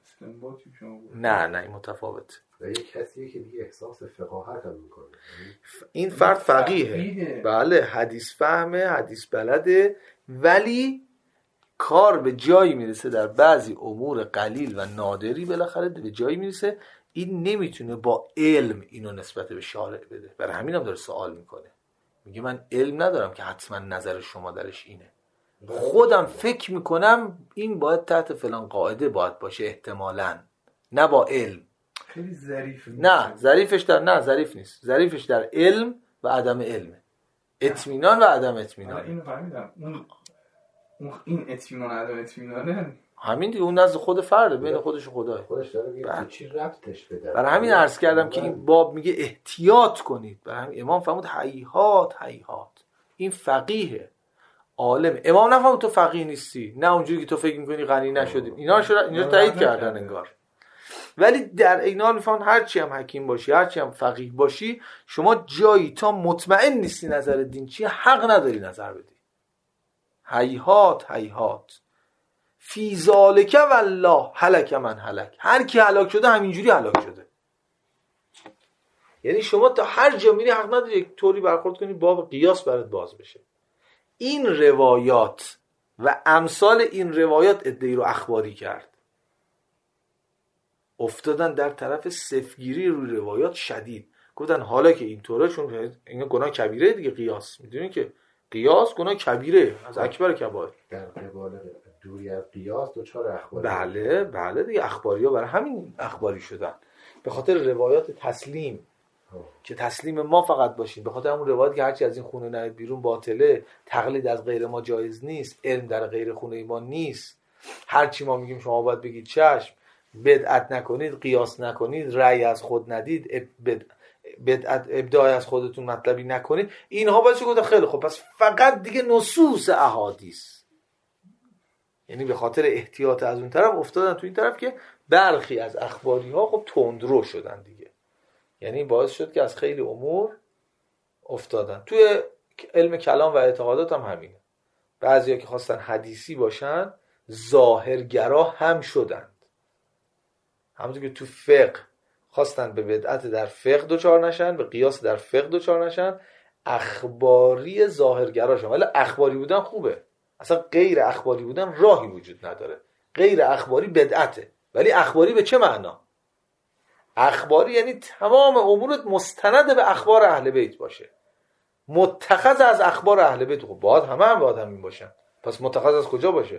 S1: نه این متفاوت.
S2: و یک کسیه که دیگه احساس فقاهت هم میکنه،
S1: این فرد فقیهه، بله، حدیث فهمه، حدیث بلده، ولی کار به جایی میرسه در بعضی امور قلیل و نادری، بالاخره به جایی میرسه این نمیتونه با علم اینو نسبت به شارع بده. برای همین هم داره سوال میکنه، میگه من علم ندارم که حتما نظر شما درش اینه، خودم فکر میکنم این باید تحت فلان قاعده باید باشه احتمالاً، نه با علم.
S3: خیلی ظریف.
S1: نه ظریف نیست. ظریفش در علم و عدم علمه، اطمینان و عدم اطمینان.
S3: اینو فهمیدم. این اطمینان عدم اطمینانه
S1: همین دیگه، اون نزد خود فرده، بین خودش و خدای.
S2: خودش داره میگه چی ربطش بده.
S1: برای همین عرض کردم که این باب میگه احتیاط کنید. برای همین امام فرمود هیهات، این فقیه، عالم. امام نفهمید تو فقیه نیستی، نه اونجوری که تو فکر میکنی غنی نشدیم، اینا تایید کردن انگار. ولی در عین حال میفهمن هرچی هم حکیم باشی، هرچی هم فقیه باشی، شما جایی تا مطمئن نیستی نظر دین چیه، حق نداری نظر بدی. هیهات فی ذالک والله هلک من هلک، هر کی هلاک شده همینجوری هلاک شده. یعنی شما تا هر جا میری حق نداری یک طوری برخورد کنی باب قیاس برات باز بشه. این روایات و امثال این روایات ادعی رو اخباری کرد، افتادن در طرف صفگیری روی روایات شدید، گفتن حالا که اینطوره، چون این گناه کبیره دیگه، قیاس میدونین که قیاس گناه کبیره از اکبر کبایر،
S2: در قبال دوری از قیاس دوچار اخباری.
S1: بله دیگه، اخباری‌ها برای همین اخباری شدن. به خاطر روایات تسلیم که تسلیم ما فقط باشیم، به خاطر همون روایت که هرچی از این خونه نیاد بیرون باطله، تقلید از غیر ما جایز نیست، علم در غیر خونه ما نیست، هرچی ما میگیم شما باید بگید چشم، بدعت نکنید، قیاس نکنید، رأی از خود ندید، بدعت ابداع از خودتون مطلبی نکنید، اینها باید گفت خیلی خب پس فقط دیگه نصوص احادیث. یعنی به خاطر احتیاط از اون طرف افتادن تو این طرف که برخی از اخباری ها خب تندرو شدن دیگه، یعنی باعث شد که از خیلی امور افتادن. توی علم کلام و اعتقادات هم همینه، بعضیا که خواستن حدیثی باشن ظاهرگرا هم شدند، همونطور که تو فقه خواستن به بدعت در فقه دوچار نشن، به قیاس در فقه دوچار نشن، اخباری ظاهرگرا شدن. ولی اخباری بودن خوبه، اصلا غیر اخباری بودن راهی وجود نداره. غیر اخباری بدعته، ولی اخباری به چه معنا؟ اخباری یعنی تمام امورت مستند به اخبار اهل بیت باشه، متخذ از اخبار اهل بیت. خب باید باید همین باشن، پس متخذ از کجا باشه؟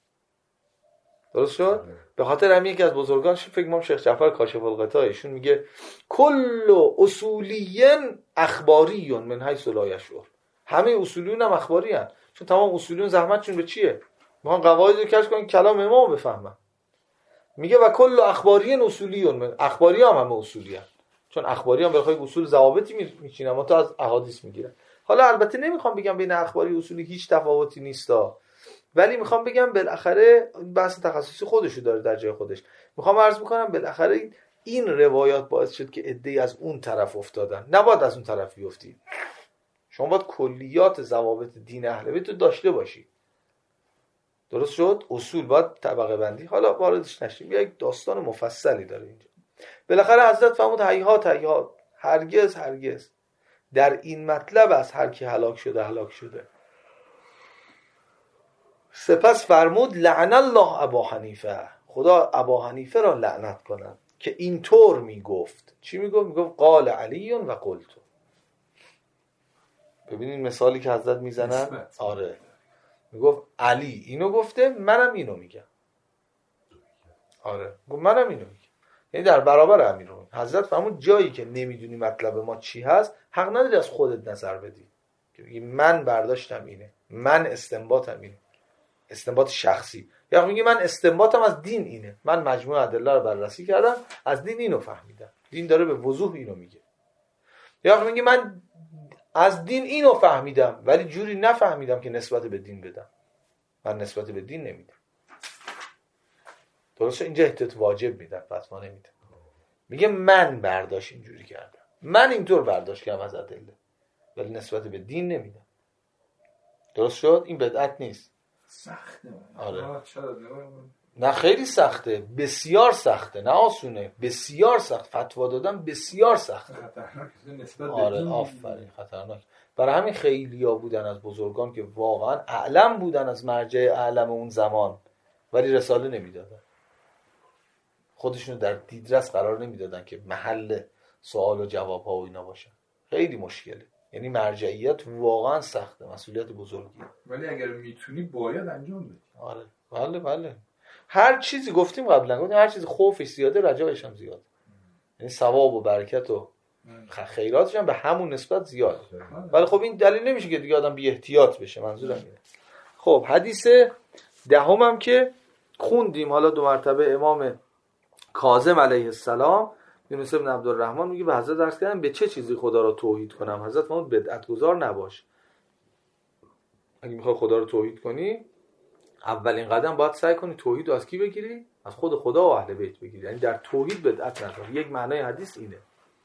S1: درست شد؟ به خاطر همین یکی از بزرگان فکر کنم شیخ جعفر کاشف الغطا، ایشون میگه کل اصولیین اخباریون من حیث لا یشعر. همه اصولیون هم اخباری هستند، چون تمام اصولیون زحمتشون به چیه؟ میخوان قواعد رو کشف کنن کلام امام بفهمن. میگه و کل اخباریین اصولیون، من اخباری هم همه اصولی هستند، چون اخباری هم برای اصول ضوابطی میچینن، اما تا از احادیث میگیرن. حالا البته نمیخوام بگم بین اخباری و اصولی هیچ تفاوتی نیستا، ولی میخوام بگم بالاخره بحث تخصصی خودشو داره در جای خودش. میخوام عرض میکنم بالاخره این روایات باعث شد که عده‌ای از اون طرف افتادن، نباید از اون طرف بیفتی. شما باید کلیات ضوابط دین اهل بیت رو داشته باشی. درست شد؟ اصول باید طبقه بندی، حالا واردش نشیم، یک داستان مفصلی داره اینجا. بالاخره حضرت فرمود هیهات هیهات، هرگز در این مطلب از هر کی هلاک شده. سپس فرمود لعن الله ابا حنیفه، خدا ابا حنیفه را لعنت کنند که اینطور میگفت. چی میگفت؟ میگفت قال علی و قلت. ببینید مثالی که حضرت میزنن. آره، میگفت علی اینو گفته، منم اینو میگم. آره، گفت منم اینو میگم، یعنی در برابر امیرون. حضرت فرمود جایی که نمیدونی مطلب ما چی هست، حق نداری از خودت نظر بدی که بگی من برداشتم اینه، من استنباطم اینه، استنباط شخصی. یا میگی من استنباطم از دین اینه، من مجموعه ادله رو بررسی کردم، از دین اینو فهمیدم، دین داره به وضوح اینو میگه. یا میگی من از دین اینو فهمیدم ولی جوری نفهمیدم که نسبت به دین بدم، من نسبت به دین نمیدم. درسته؟ اینجا احتیاط واجب میدم، فتوا نمیدم. میگه من برداشت اینجوری کردم، من اینطور برداشت کردم از ادله، ولی نسبت به دین نمیدم. درست شد؟ این بدعت نیست.
S3: سخته.
S1: آره. نه خیلی سخته، بسیار سخته، نه آسونه، بسیار سخت. فتوا دادن بسیار سخته. آره آفرین، خطرناک. برای همین خیلیا بودن از بزرگان که واقعا اعلم بودن از مرجع اعلم اون زمان، ولی رساله نمیدادن، خودشونو در دیدرس قرار نمیدادن که محل سوال و جواب ها و اینا باشن. خیلی مشکله، یعنی مرجعیت واقعا سخته، مسئولیت بزرگیه،
S3: ولی اگر میتونی باید انجام بدی.
S1: آره بله. هر چیزی گفتیم قبلا، گفتیم هر چیزی خوفش زیاده رجایش هم زیاده، یعنی ثواب و برکت و خیراتش هم به همون نسبت زیاده. ولی خب این دلیل نمیشه که دیگه آدم بی احتیاط بشه، منظورم اینه. خب حدیث دهم هم که خوندیم حالا 2 مرتبه، امام کاظم علیه السلام یونس بن عبدالرحمن میگه به حضرت عرض کردم به چه چیزی خدا را توحید کنم؟ حضرت فرمود بدعت گذار نباش. اگه میخوای خدا رو توحید کنی، اولین قدم باید سعی کنی توحید رو از کی بگیری؟ از خود خدا و اهل بیت بگیری. یعنی در توحید بدعت نکن. یک معنای حدیث اینه: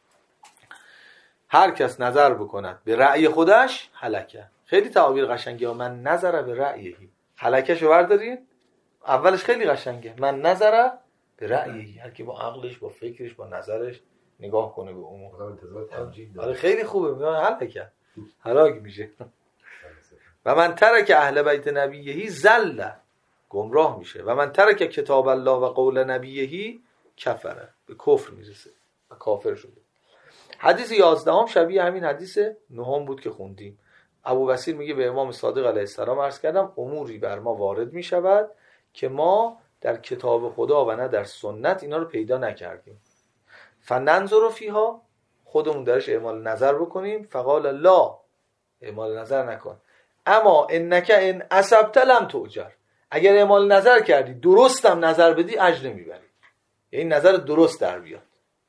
S1: هر کس نظر بکند به رأی خودش هلکه. خیلی تعابیر قشنگه. من نظر به رأیهی، هلکه‌شو بردارین، اولش خیلی قشنگه، من نظر به رأیهی، هر کی با عقلش، با فکرش، با نظرش نگاه کنه به امور. آره خیلی خوبه، میگن هلکه، هلاک میشه. و من ترک اهل بیت نبیهی زل، گمراه میشه. و من ترک کتاب الله و قول نبیهی کفره، به کفر میرسه و کافر شده. حدیث 11 شبیه همین حدیث 9 بود که خوندیم. ابو بصیر میگه به امام صادق علیه السلام عرض کردم اموری بر ما وارد میشود که ما در کتاب خدا و نه در سنت اینا رو پیدا نکردیم. فننظر فیها، خودمون درش اعمال نظر بکنیم. فقال لا، اعمال نظر نکن. اما انک ان اصبت لم تؤجر، اگر اعمال نظر کردی درستم نظر بدی اجر نمیبری. یعنی نظر درست در بیاد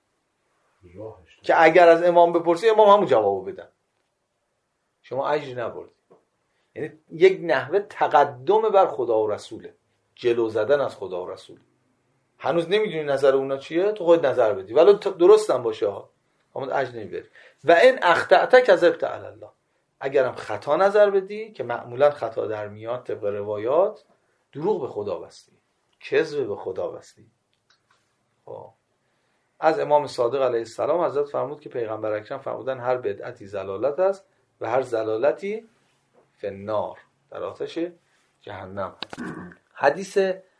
S1: که اگر از امام بپرسی امام همون جوابو بدن، شما اجر نبردی. یعنی یک نحوه تقدم بر خدا و رسوله، جلو زدن از خدا و رسول. هنوز نمیدونی نظر اونا چیه، تو خود نظر بدی ولی درستم باشه ها، اما اجر نمیبری. و ان اخطأت کذبت علی الله، اگرم خطا نظر بدی که معمولا خطا در میاد طبق روایات، دروغ به خدا بستی، کذب به خدا بستی. از امام صادق علیه السلام حضرت فرمود که پیغمبر اکرم فرمودن هر بدعتی ضلالت است و هر ضلالتی فی النار، در آتش جهنم. حدیث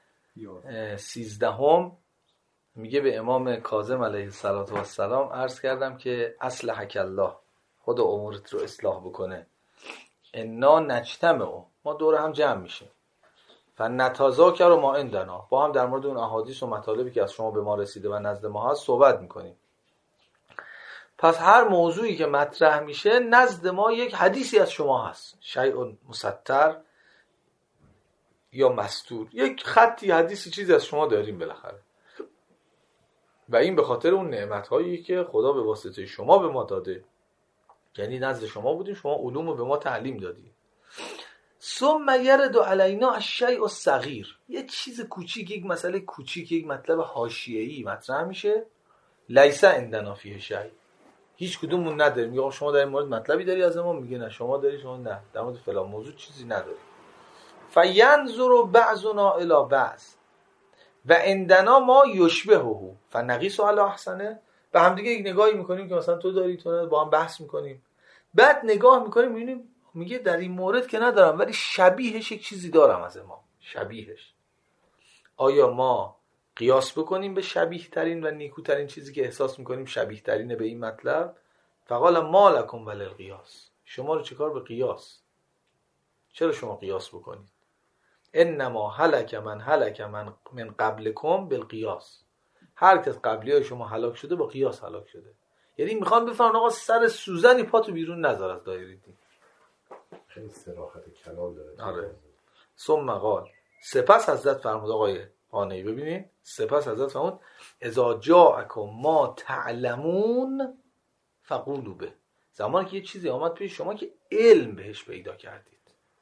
S1: 13 میگه به امام کاظم علیه السلام عرض کردم که اصلحک الله، خدا امورت رو اصلاح بکنه. انا نجتمع، ما دور هم جمع میشیم. فنتذاکر ما عندنا، با هم در مورد اون احادیث و مطالبی که از شما به ما رسیده و نزد ما هست صحبت میکنیم. پس هر موضوعی که مطرح میشه نزد ما یک حدیثی از شما هست، شیء مستتر یا مستور، یک خطی حدیثی چیزی از شما داریم بالاخره. و این به خاطر اون نعمت‌هایی که خدا به واسطه شما به ما داده، یعنی نزد شما بودیم، شما علوم رو به ما تعلیم دادی. ثم یرد علینا الشیء الصغیر، یک چیز کوچیک، یک مسئله کوچیک، یک مطلب حاشیه‌ای مطرح میشه. لیس عندنا فیه شیء، هیچ کدوممون نداریم. میگه شما در این مورد مطلبی داری از ما؟ میگه نه. شما داری؟ شما نه. در مورد فلان موضوع چیزی نداری. فینظر بعضنا الی بعض و عندنا ما یشبهه فنقیس علی احسنه، و هم دیگه یک نگاهی میکنیم که مثلا تو داری، تو با هم بحث میکنیم، بعد نگاه میکنیم میبینیم میگه در این مورد که ندارم ولی شبیهش یک چیزی دارم از امام. شبیهش، آیا ما قیاس بکنیم به شبیه ترین و نیکوترین چیزی که احساس میکنیم شبیه ترینه به این مطلب؟ فقال ما لکم ولی القیاس، شما رو چیکار به قیاس؟ چرا شما قیاس بکنید؟ انما هلک من قبلکم بالقیاس، هر کس قبلی های شما هلاک شده با قیاس هلاک شده. یعنی میخوان بفرماین آقا سر سوزنی پاتو بیرون نذار از دایره دین.
S2: خیلی صراحت کلام داره.
S1: آره. ثم قال، سپس حضرت فرمود، آقای قانعی ببینید، سپس حضرت فرمود اذا جاءکم ما تعلمون فقولوا به، زمانی که یه چیزی آمد پیش شما که علم بهش پیدا کردید،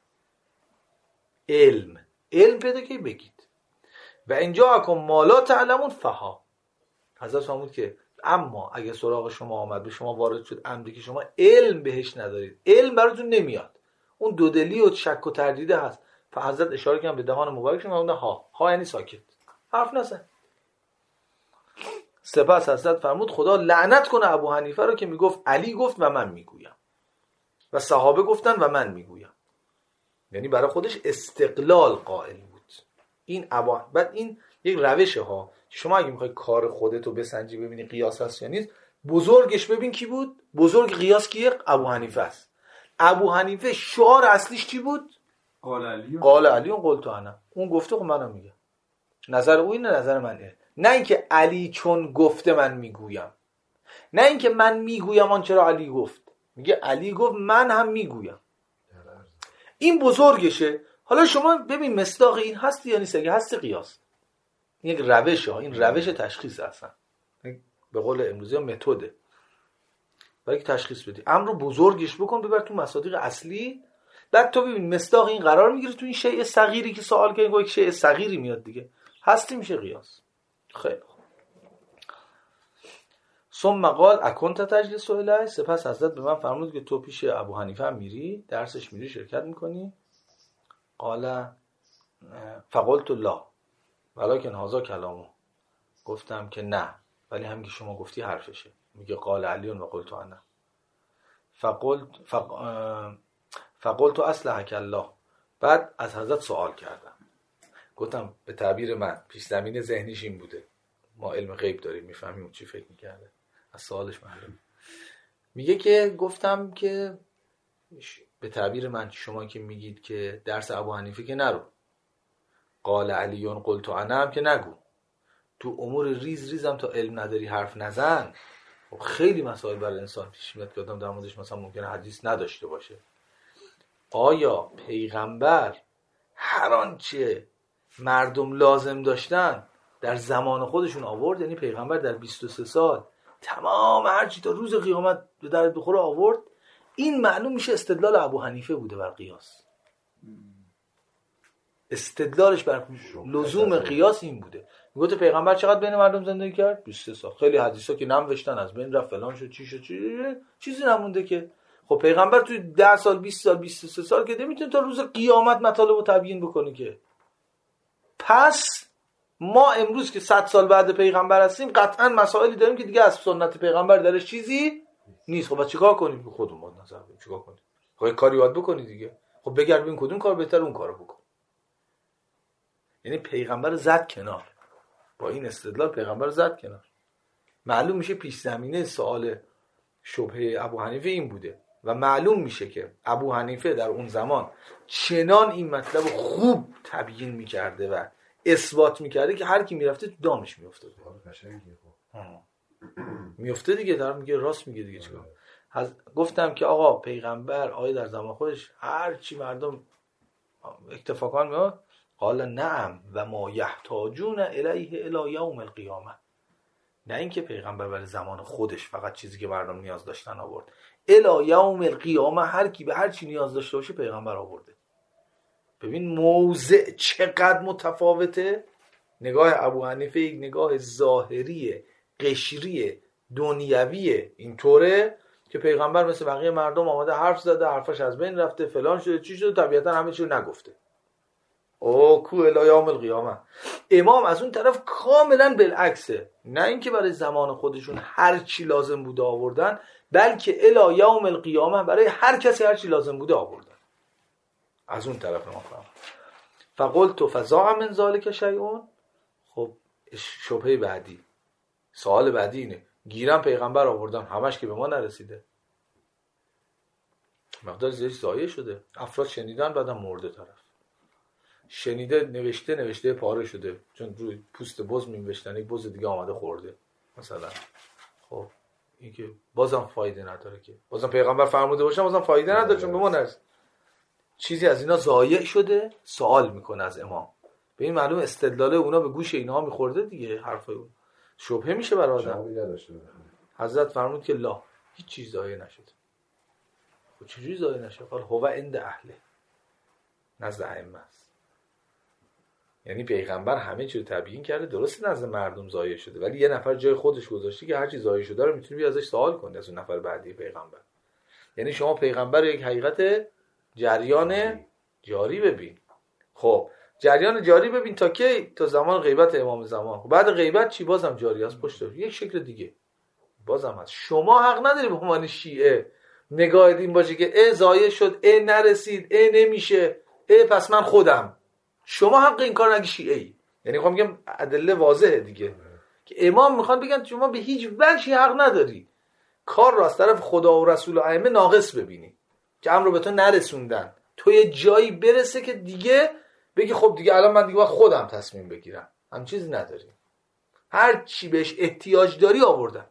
S1: علم پیدا که بگید. و ان جاءکم ما لا تعلمون فها، حضرت فرمود که اما اگه سراغ شما آمد، به شما وارد شد امری که شما علم بهش ندارید، علم براتون نمیاد، اون دودلی و شک و تردیده هست، حضرت اشاره کردن به دهان مبارکشون و ها یعنی ساکت، حرف نزن. سپس حضرت فرمود خدا لعنت کنه ابو حنیفه رو که میگفت علی گفت و من میگویم و صحابه گفتن و من میگویم، یعنی برای خودش استقلال قائل بود. این بعد این یک روشه ها، شما اگه میخوای کار خودتو بسنجی ببینی قیاس هست یا نیست، بزرگش ببین کی بود. بزرگ قیاس کیه؟ ابو حنیفه است. ابو حنیفه شعار اصلیش چی بود؟ قال علی قلت انا، اون گفته خب منم میگم، نظر او اینه، نظر منه. نه اینکه علی چون گفته من میگویم، نه اینکه من میگویم آن چرا علی گفت، میگه علی گفت من هم میگویم. این بزرگشه. حالا شما ببین مصداق این هست یا نیست. اگه هست قیاس، این یک روشه، این روش تشخیص اصلا به قول امروزی ها متده، برای که تشخیص بدی امر رو بزرگش بکن، ببر تو مصادیق اصلی، بعد تو ببین مصداق این قرار میگیره تو این شیء صغیری که سوال کردن، یک شیء صغیری میاد دیگه، هستی میشه قیاس. خیلی خوب. ثم قال اکنت تجلس الیه، سپس حضرت به من فرمود که تو پیش ابو حنیفه هم میری، درسش میری، شرکت میکنی؟ قال فقلت لا ولکن هذا کلامه، گفتم که نه ولی هم که شما گفتی حرفشه. میگه قال علی و قلت انا فقلت اصلحک الله. بعد از حضرت سوال کردم، گفتم به تعبیر من پیش زمینه ذهنیش این بوده، ما علم غیب داریم میفهمیم اون چی فکر میکرده، از سوالش معلوم. میگه که گفتم که به تعبیر من شما که میگید که درس ابو حنیفه که نرو، قال علی قلت انا هم که نگو، تو امور ریزم تا علم نداری حرف نزن. خیلی مسائل برای انسان پیش میاد که آدم در موردش مثلا ممکنه حدیث نداشته باشه. آیا پیغمبر هر آنچه مردم لازم داشتن در زمان خودشون آورد؟ یعنی پیغمبر در 23 سال تمام هرچی تا روز قیامت به درد بخوره آورد؟ این معلوم میشه استدلال ابو حنیفه بوده بر قیاس. استدلالش بر لزوم قیاس این بوده. میگه پیغمبر چقدر بین مردم زندگی کرد؟ 23 سال. خیلی حدیثا که نوشتن از بین رفت فلان شد چی شد چیزی نمونده که. خب پیغمبر توی 10 سال 20 سال 23 سال که نمیتونه تا روز قیامت مطالب رو تبیین بکنه که. پس ما امروز که 100 سال بعد پیغمبر هستیم قطعا مسائلی داریم که دیگه از سنت پیغمبر درش چیزی نیست. خب چیکار کنیم؟ خودمون باید نظر بدیم چیکار کنیم. خب کاری باید بکنی دیگه. خب بگرد ببین کدوم کار بهتره اون کارو بکن. یعنی پیغمبر زد کنار. با این استدلال پیغمبر زد کنار. معلوم میشه پیش زمینه سوال شبهه ابو حنیفه این بوده و معلوم میشه که ابو حنیفه در اون زمان چنان این مطلب خوب تبیین میکرده و اثبات میکرده که هر کی میرفته تو دامش میافتاد. میفته دیگه. دارم میگه راست میگه دیگه. چیکار گفتم که آقا پیغمبر آیا در زمان خودش هر چی مردم اکتفا کن میاد؟ قال نعم و ما یحتاجون الیه الی یوم القیامه. نه اینکه پیغمبر برای زمان خودش فقط چیزی که مردم نیاز داشتن آورد. الی یوم القیامه هر کی به هر چی نیاز داشته باشه پیغمبر آورده. ببین موضع چقدر متفاوته. نگاه ابو حنیفه یک نگاه ظاهری قشری دنیویه، اینطوره که پیغمبر مثل بقیه مردم آمده حرف زده، حرفش از بین رفته، فلان شده، چی شده، طبیعتا همه چیو نگفته. او کو الی یوم القیامه. امام از اون طرف کاملا بالعکسه. نه اینکه برای زمان خودشون هر چی لازم بوده آوردن، بلکه الی یوم القیامه برای هر کسی هر چی لازم بوده آوردن. از اون طرف ما فهم. فقلت فزاع من ذلک شیء. خب شبهه بعدی، سوال بعدی اینه، گیرم پیغمبر آوردن همش که به ما نرسیده، مقدار زیادی ضایع شده، افراد شنیدن بعدم مرده، طرف شنیده نوشته پاره شده چون روی پوست بز می‌نوشتن، یک بز دیگه آمده خورده مثلا. خب این که بازم فایده نداره که، بازم پیغمبر فرموده باشم بازم فایده نداره چون به ما نرسید. چیزی از اینا ضایع شده، سوال میکنه از امام. به این معلوم استدلال اونا به گوش اینها میخورده دیگه، حرفای اون شبهه میشه برای آدم. حضرت فرمود که لا، هیچ چیز ضایع نشد. خب چجوری ضایع نشد؟ قال هو عند اهله، نزد ائمه است. یعنی پیغمبر همه چیز رو تبیین کرده، درسته نزد مردم ضایع شده، ولی یه نفر جای خودش گذاشته که هر چی ضایع شده رو میتونی ازش سوال کنی، از اون نفر بعدی پیغمبر. یعنی شما پیغمبر یک حقیقت جریان جاری ببین. خب جریان جاری ببین تا کی؟ تا زمان غیبت امام زمان. خب بعد غیبت چی؟ بازم جاری است پشت یک شکل دیگه بازم هست. شما حق نداری به عنوان شیعه نگاه این باشه که ضایع شد، نرسید، نمیشه، پس من خودم. شما حق این کار نگی شیعه‌ای. یعنی میخوام بگم ادله واضحه دیگه که امام میخوان بگن شما به هیچ وجهی حق نداری کار را از طرف خدا و رسول و ائمه ناقص ببینی که امر به تو نرسوندن، تو یه جایی برسه که دیگه بگی خب دیگه الان من دیگه باید خودم تصمیم بگیرم. هم چیزی نداری، هر چی بهش احتیاج داری آوردن.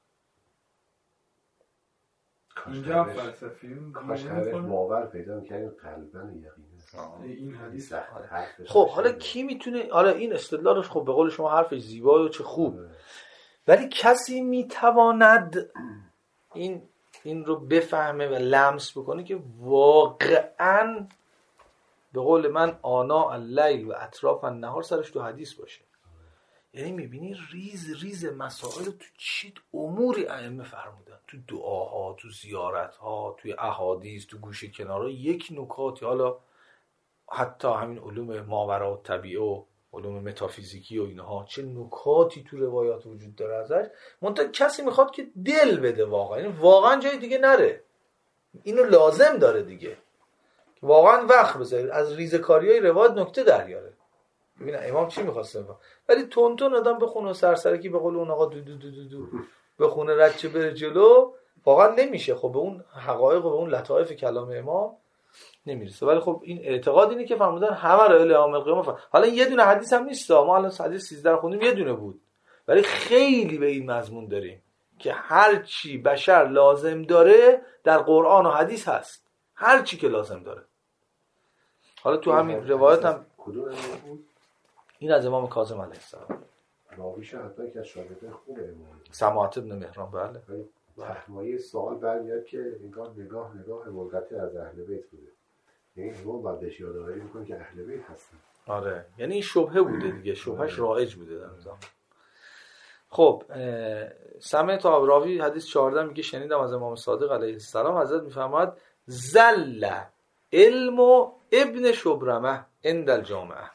S3: اینجا فلسفی
S2: کاش باور پیدا می‌کنیم قلباً یقینا
S3: این حدیث.
S1: خب حالا کی میتونه، حالا این استدلالش خب به قول شما حرفش زیبا و چه خوب، ولی کسی میتواند این رو بفهمه و لمس بکنه که واقعاً به قول من آنا اللیل و اطراف النهار سرش تو حدیث باشه. یعنی میبینی ریز مسائل تو چی اموری ائمه فرمودن، تو دعاها، تو زیارتها، توی احادیث، تو گوشه کنارا یک نکاتی، حالا حتی همین علوم ماوراء الطبیعه و علوم متافیزیکی و اینها چه نکاتی تو روایات وجود داره ازش. منتها کسی میخواد که دل بده واقعا، یعنی واقعا جای دیگه نره، اینو لازم داره دیگه واقعا وقت بذارید از ریزکاریای روایت نکته دریاره. ببین امام چی می‌خواسته، ولی تون آدم بخونه و سرسرکی به قول اون آقا دو دو دو دو دو بخونه رد چه بره جلو، واقعا نمیشه. خب به اون حقایق و به اون لطایف کلام امام نمیرسه. ولی خب این اعتقاد اینه که فرمودن همه رو الی یوم القیامه. حالا یه دونه حدیث هم نیست، ما الان حدیث 13 خوندیم یه دونه بود، ولی خیلی به این مضمون داریم که هر چی بشر لازم داره در قرآن و حدیث هست، هر چی که لازم داره. حالا تو همین روایت هم این از امام کاظم علیه السلام
S2: راویش حتی که از شاگرده خوبه امام
S1: سماعت ابن مهران. بله
S2: تحمایه سوال برمیاد که انگار نگاه ولگتی از اهل بیت بوده، یعنی امام باید بهش یادآوری میکنه که اهل بیت هستن.
S1: آره یعنی این شبهه بوده دیگه، شبهش رایج بوده در نظام. خب سمع تا راوی حدیث 14 میگه شنیدم از امام صادق علیه السلام حضرت میفرماد زل علم ابن شبرمه عند الجامعه.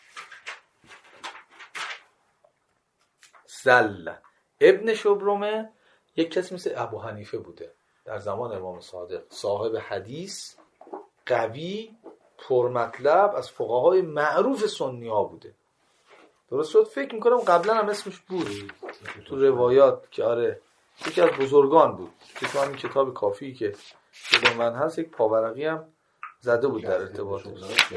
S1: زل ابن شبرمه یک کسی مثل ابو حنیفه بوده در زمان امام صادق، صاحب حدیث قوی پرمطلب از فقهای معروف سنی ها بوده. درست شد؟ فکر میکنم قبلا هم اسمش بود تو روایات که آره یکی از بزرگان بود که تو همین کتاب کافی که به من هست یک پاورقی هم زده بود در ارتباطش.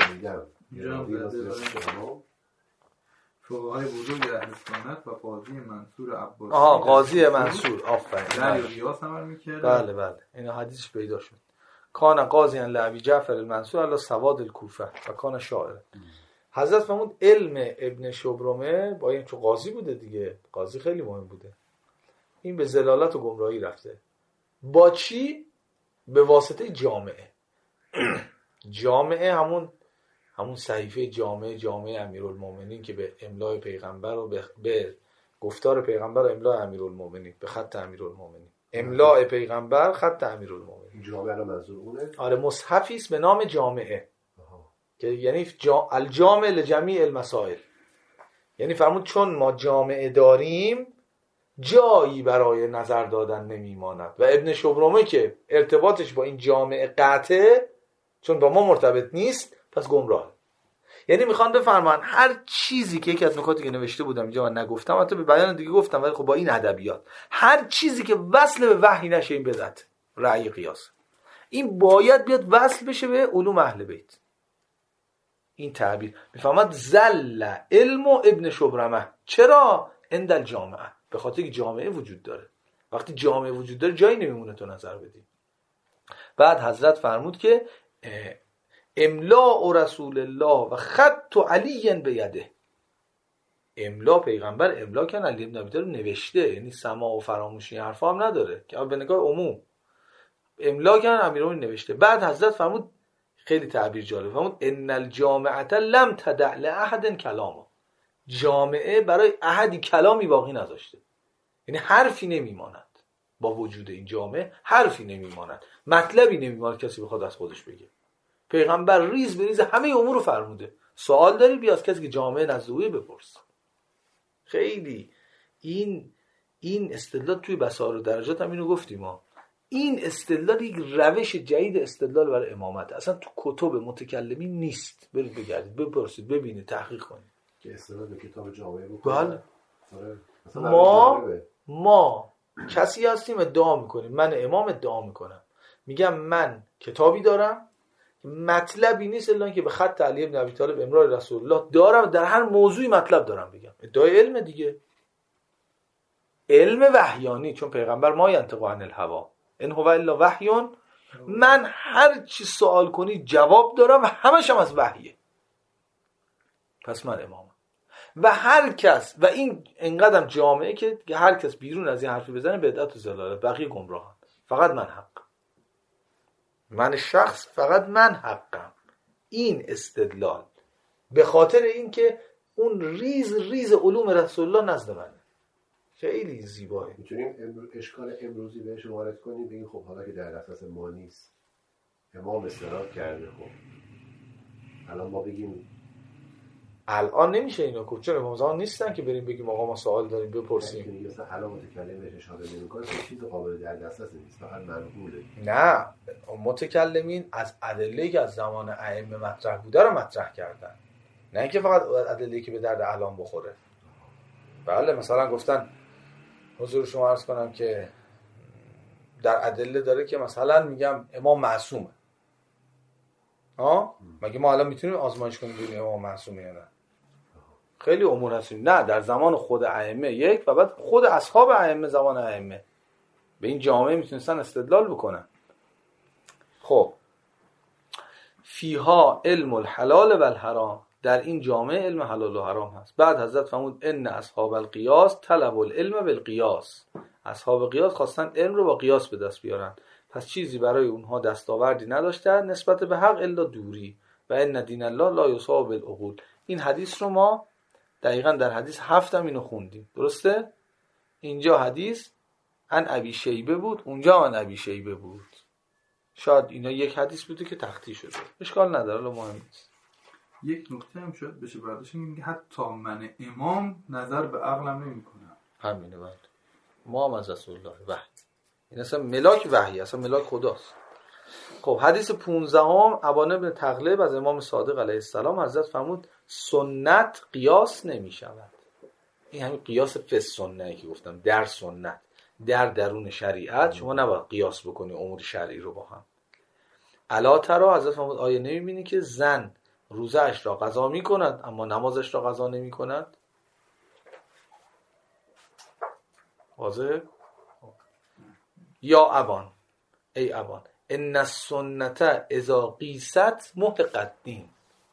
S3: فقهای بزرگ اهل سنت و قاضی منصور عباسی.
S1: قاضی منصور، آفرین.
S3: در قیاس عمل می‌کرد.
S1: بله این حدیثش پیدا شد. کان قاضی لابی جعفر المنصور علی سواد الکوفه و کان شاعر. حضرت فرمود علم ابن شبرمه با این چون قاضی بوده دیگه، قاضی خیلی مهم بوده، این به ضلالت و گمراهی رفته. با چی؟ به واسطه جامعه. جامعه همون صحیفه جامعه امیرالمومنین که به املای پیغمبر و به گفتار پیغمبر و املای امیرالمومنین به خط امیرالمومنین، املای پیغمبر خط امیرالمومنین.
S2: جامعه رو منظور اونه؟
S1: آره مصحفی است به نام جامعه که یعنی الجامع لجمیع المسائل. یعنی فرمود چون ما جامعه داریم جایی برای نظر دادن نمیماند و ابن شبرمه که ارتباطش با این جامعه قطعه چون با ما مرتبط نیست پس گمراه. یعنی میخوان بفرمان هر چیزی که یکی از نکاتی که نوشته بودم اینجا من نگفتم، حتی به بیان دیگه گفتم ولی خب با این ادبیات، هر چیزی که وصل به وحی نشه این بدعت، رأی قیاس، این باید بیاد وصل بشه به علوم اهل بیت. این تعبیر میفهمد زل علم ابن شبرمه. چرا؟ عند الجامعه، به خاطر که جامعه وجود داره. وقتی جامعه وجود داره جایی نمیمونه تو نظر بدی. بعد حضرت فرمود که املا رسول الله و خط علی بیده. املا پیغمبر املا کن، علی ابن ابی طالب نوشته، یعنی سماع و فراموشی حرفا هم نداره که به نگاه عموم املا کن امیرالمومنین نوشته. بعد حضرت فرمود خیلی تعبیر جالب، فرمود ان الجامعه لم تدع لاحد کلاما. جامعه برای احدی کلامی باقی نذاشته، یعنی حرفی نمیماند. با وجود این جامعه حرفی نمیماند، مطلبی نمیماند کسی بخواد از خودش بگه. پیغمبر ریز به ریز همه امور رو فرموده. سوال داری بیا از کسی که جامعه نزد اوی بپرس. خیلی این استدلال توی بصائر و درجات هم اینو گفتیم ما. این استدلال یک روش جدید استدلال برای امامت، اصلا تو کتب متکلمین نیست. برید بگردید بپرسید ببینید تحقیق کنید
S2: که استدلال به کتاب جامعه بکنه.
S1: بله ما کسی هستیم ادعا میکنیم، من امام ادعا میکنم، میگم من کتابی دارم مطلبی نیست الا که به خط علی ابن ابی طالب امرار رسول الله دارم، در هر موضوعی مطلب دارم بگم. ادعای علم دیگه، علم وحیانی، چون پیغمبر ما ینطق عن الهوی ان هو الا وحی. من هر چی سوال کنی جواب دارم و همش هم از وحیه. پس من امامم و هر کس، و این انقدرم جامعه که هر کس بیرون از این حرفی بزنه بدعت و ضلالت، بقیه گمراهن. فقط من حق، من شخص فقط من حقم. این استدلال به خاطر این که اون ریز علوم رسول الله نزد منه. خیلی زیباه.
S2: میتونیم اشکال امروزی بهش وارد کنیم، بگیم خب حالا که در دسترس ما نیست، امام استناد کرده، خب الان ما بگیم
S1: الان نمیشه اینو گفت، چون امام زمان نیستن که بریم بگیم آقا ما سوال داریم بپرسیم.
S2: مثلا الان متکلم بهش اشاره نمی‌کنه، چیز قابل در دسترس نیست، فقط منقوله.
S1: نه، متکلمین از ادله‌ای که از زمان ائمه مطرح بوده رو مطرح کردن، نه اینکه فقط ادله‌ای که به درد الان بخوره. بله مثلا گفتن، حضور شما عرض کنم که در ادله داره که مثلا میگم امام معصومه، مگه ما الان میتونیم آزمایش کنیم ببینیم امام معصومه یا نه؟ خیلی امور هستیم. نه، در زمان خود ائمه یک و بعد خود اصحاب ائمه زمان ائمه به این جامعه میتونستن استدلال بکنن. خب فیها علم الحلال و الحرام، در این جامعه علم حلال و حرام هست. بعد حضرت فرمود ان اصحاب القیاس طلب العلم بالقیاس، اصحاب قیاس خواستن علم رو با قیاس به دست بیارن، پس چیزی برای اونها دستاوردی نداشتن نسبت به حق الا دوری و ان دین الله لا یصاب بالعقول. این حدیث رو ما دقیقاً در حدیث 7 هم اینو خوندیم، درسته؟ اینجا حدیث عن ابی شیبه بود، اونجا عن ابی شیبه بود. شاید اینا یک حدیث بوده که تختی شده، اشکال نداره، مهم نیست.
S3: یک نکته هم شاید بشه برداشت، میگه حتی من امام نظر به عقلم نمی‌کنم.
S1: همینه بعد ما هم از رسول الله وحی، این اصلا ملاک وحی، اصلا ملاک خداست. خب حدیث 15 ابان بن تغلب از امام صادق علیه السلام، حضرت فرمود سنت قیاس نمی شود. این همین قیاس فی السنه که گفتم، در سنت، در درون شریعت شما نباید قیاس بکنی امور شرعی رو با هم. الا ترا، حضرت فرمود آیا نمیبینی که زن روزه اش را قضا می کند اما نمازش را قضا نمی کند؟ واضح؟ یا ابان، ای ابان ان السنت اذا قیست محقت دین.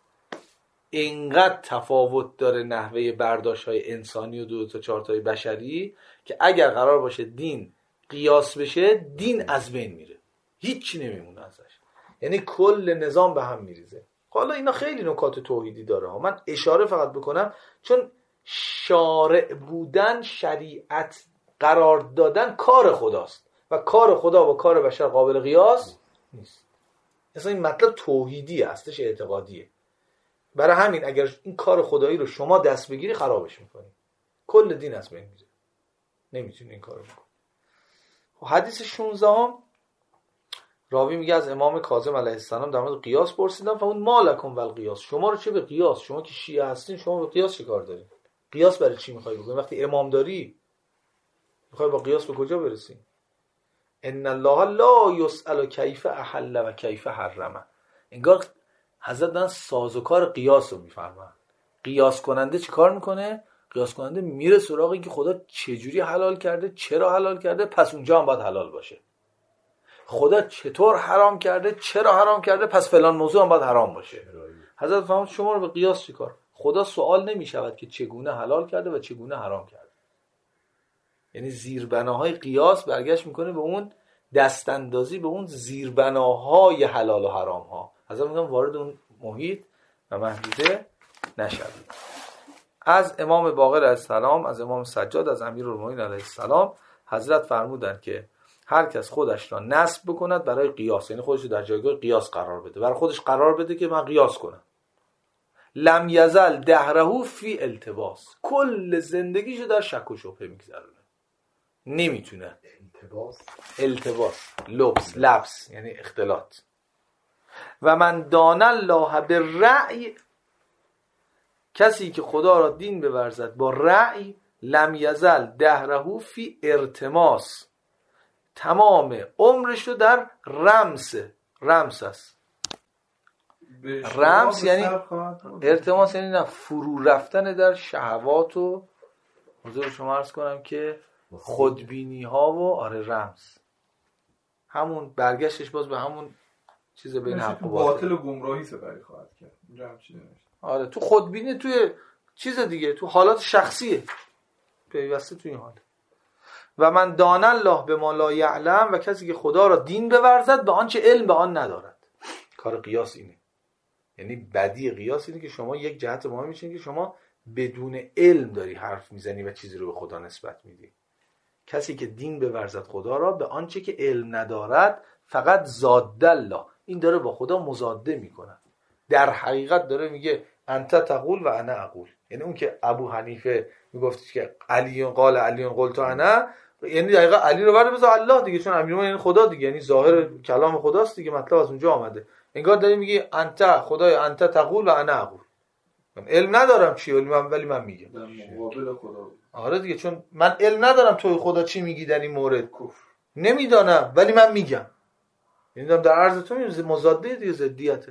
S1: اینقدر تفاوت داره نحوه برداشت‌های انسانی و 2 تا 4 تای بشری که اگر قرار باشه دین قیاس بشه، دین از بین میره، هیچی نمیمونه ازش، یعنی کل نظام به هم میریزه. حالا اینا خیلی نکات توحیدی داره ها، من اشاره فقط بکنم چون شارع بودن، شریعت قرار دادن کار خداست و کار خدا با کار بشر قابل قیاس نیست. اصلا این مطلب توحیدی هستش، اعتقادیه. برای همین اگر این کار خدایی رو شما دست بگیری خرابش میکنی، کل دین از بین میره، نمیتونی این کارو بکنی. حدیث 16 راوی میگه از امام کاظم علیه السلام در مورد قیاس پرسیدم، فرمود ما لکم والقیاس، شما رو چه به قیاس؟ شما که شیعه هستین شما به قیاس چه کار دارین؟ قیاس برای چی میخوای بکنی؟ وقتی امام داری میخوای با قیاس به کجا برسی؟ ان الله لا یسأل کیف احل و کیف حرم. انگار حضرت دارن سازوکار قیاس رو میفرمان. قیاس کننده چی کار میکنه؟ قیاس کننده میره سراغ این که خدا چجوری حلال کرده، چرا حلال کرده، پس اونجا هم باید حلال باشه. خدا چطور حرام کرده، چرا حرام کرده، پس فلان موضوع هم باید حرام باشه. حضرت فرمود شما رو به قیاس چیکار؟ خدا سوال نمیشود که چگونه حلال کرده و چگونه حرام کرده. یعنی زیربناهای قیاس برگشت میکنه به اون دستاندازی، به اون زیربناهای حلال و حرام ها. حضرت میگم وارد اون محیط و محدوده نشوید. از امام باقر علیه السلام، از امام سجاد، از امیرالمومنین علیه السلام حضرت فرمودند که هر کس خودش را نصب بکند برای قیاس، یعنی خودش رو در جایگاه قیاس قرار بده، برای خودش قرار بده که من قیاس کنم، لم یزل دهره فی التباس، کل زندگیشو در شک و شبهه میگذرونه، نمیتونه. التباس لبس یعنی اختلاط. و من دان الله بالرأی، کسی که خدا را دین بورزد با رأی، لم یزل دهره فی ارتماس، تمام عمرش رو در رمس است. رمس یعنی ارتماس، یعنی نه فرو رفتن در شهوات و حضور شما عرض کنم که خودبینی ها و رمز، همون برگشتش باز به همون چیز بین حق و
S3: باطل و گمراهی سپری خواهد کرد. اینجا هم چیزی نمیشه.
S1: تو خودبینی، توی چیز دیگه، تو حالات شخصیه پیوسته توی این حال. و من دان الله به ما لا یعلم، و کسی که خدا را دین بورزد به آنچه علم به آن ندارد. کار قیاس اینه، یعنی بدی قیاس اینه که شما یک جهت مهم میشین که شما بدون علم داری حرف میزنی و چیزی رو به خدا نسبت میدی. کسی که دین بورزد خدا را به آنچه که علم ندارد، فقط زاد الله، این داره با خدا مزاده میکنه. در حقیقت داره میگه انت تقول و انا اقول، یعنی اون که ابو حنیفه میگفت که علی قال علی قلت انا، یعنی دقیقاً علی رو برای بذار الله دیگه، چون امیرالمومنین یعنی خدا دیگه، یعنی ظاهر کلام خداست دیگه، مطلب از اونجا آمده. انگار داره میگه انت خدای انت تقول و انا اقول، من علم ندارم چی ولی من میگم
S3: در مقابل خدا.
S1: آره دیگه، چون من علم ندارم توی خدا چی میگی در این مورد، نمیدانم ولی من میگم، یعنی در عرض تو مزاده دیگه، ضدیته.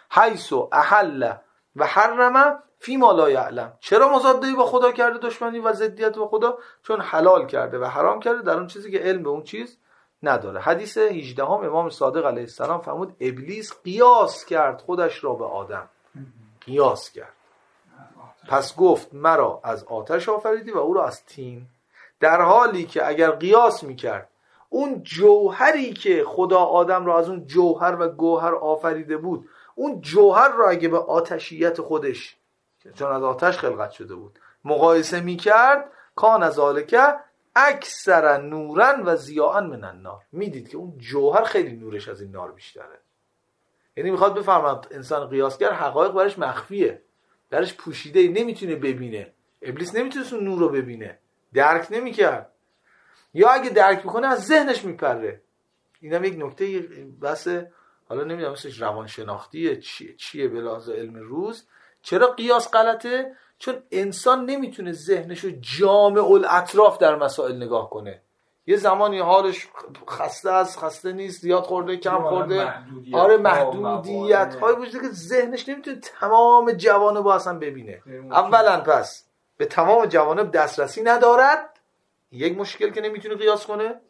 S1: حیث احل و حرم فی ما لا یعلم. چرا مضادی با خدا کرده، دشمنی و ضدیت با خدا؟ چون حلال کرده و حرام کرده در اون چیزی که علم به اون چیز نداره. حدیث 18 امام صادق علیه السلام فرمود ابلیس قیاس کرد خودش را به آدم، قیاس کرد، پس گفت مرا از آتش آفریدی و او را از طین، در حالی که اگر قیاس میکرد اون جوهری که خدا آدم را از اون جوهر و گوهر آفریده بود، اون جوهر را اگه به آتشیت خودش، چون از آتش خلقت شده بود، مقایسه میکرد، کان ذالک اکثر نورا و ضیاء من النار، میدید که اون جوهر خیلی نورش از این نار بیشتره. یعنی میخواد بفرماد انسان قیاسگر حقایق برش مخفیه، درش پوشیده، نمیتونه ببینه. ابلیس نمیتونه اون نور رو ببینه، درک نمیکرد، یا اگه درک میکنه از ذهنش میپره. اینم یک نکته بس، حالا نمیدونم اسمش روانشناختیه چیه به لحاظ علم روز. چرا قیاس غلطه؟ چون انسان نمیتونه ذهنشو جامع الاطراف در مسائل نگاه کنه. یه زمانی حالش خسته است، خسته نیست، زیاد خورده، کم خورده، محدودیت های وجوده که ذهنش نمیتونه تمام جوانب رو اصلا ببینه. اولا پس به تمام جوانب دسترسی ندارد، یک مشکل که نمیتونه قیاس کنه.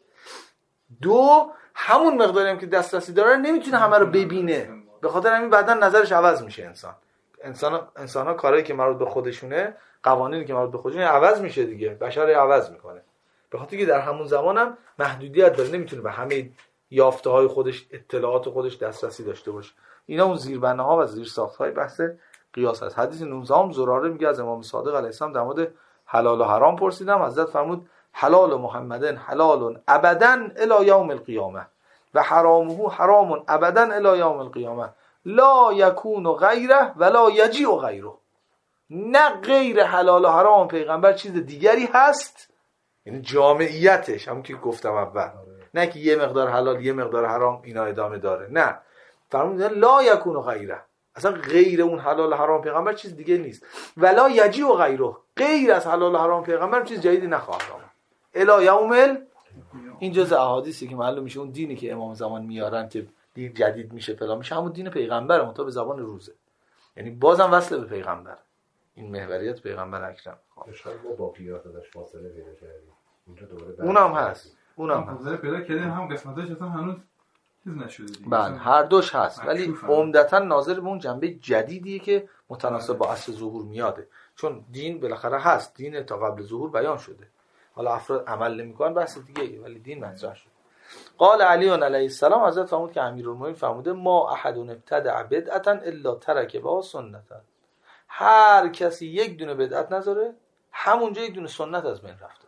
S1: دو، همون مقداری هم که دسترسی داره نمیتونه همه رو ببینه، به خاطر همین بعداً نظرش عوض میشه. انسان ها کارهایی که مربوط به خودشونه، قوانینی که مربوط به خودشونه عوض میشه دیگه، بشر عوض میکنه، به خاطر که در همون زمان هم محدودیت داره، نمیتونه به همه یافته های خودش، اطلاعات خودش دسترسی داشته باشه. اینا اون زیربنه ها و زیر ساخت های بحث قیاس هست. حدیث 19 زراره میگه از امام صادق علیه السلام در مورد حلال و حرام پرسیدم، حضرت فرمود حلال محمدن حلال ابدا الی یوم القیامه و حرامه حرام ابدا الی یوم القیامه لا یکون غیره ولا یجیء غیره. نه غیر حلال و حرام پیغمبر چیز دیگری هست، یعنی جامعیتش همون که گفتم اول، نه که یه مقدار حلال یه مقدار حرام اینا ادامه داره، نه، فرمودن لا یکون غیره، اصلا غیر اون حلال و حرام پیغمبر چیز دیگه نیست، ولا یجیء غیره، غیر از حلال و حرام پیغمبر چیز جدیدی نخواهد آمد الی یوم. این جزء احادیثی که معلوم میشه اون دینی که امام زمان میارن که دین جدید میشه فلان میشه، همون دین پیغمبره منتها به زبان روزه، یعنی بازم وصل به پیغمبر، این محوریت پیغمبر اکرم.
S2: شاید ما با قیاس داشت فاصله پیدا کردیم اونجا دوباره
S1: اونم هست، اونم
S3: فاصله پیدا کردیم، هم قسمتش اصلا هنوز چیز نشده دیگه.
S1: بله هر دوش هست، ولی عمدتاً ناظر به اون جنبه جدیدیه که متناسب با عصر ظهور میاده، چون دین بالاخره هست، دین تا قبل ظهور بیان شده، حالا افراد عمل نمی‌کنن بحث دیگه، ولی دین مطرح شده. قال علی علیه السلام، حضرت فرمود که امیرالمومنین فرموده ما احد ابتدع بدعتا الا ترک با سنتا، هر کسی یک دونه بدعت نذاره همونجا یک دونه سنت از بین رفته،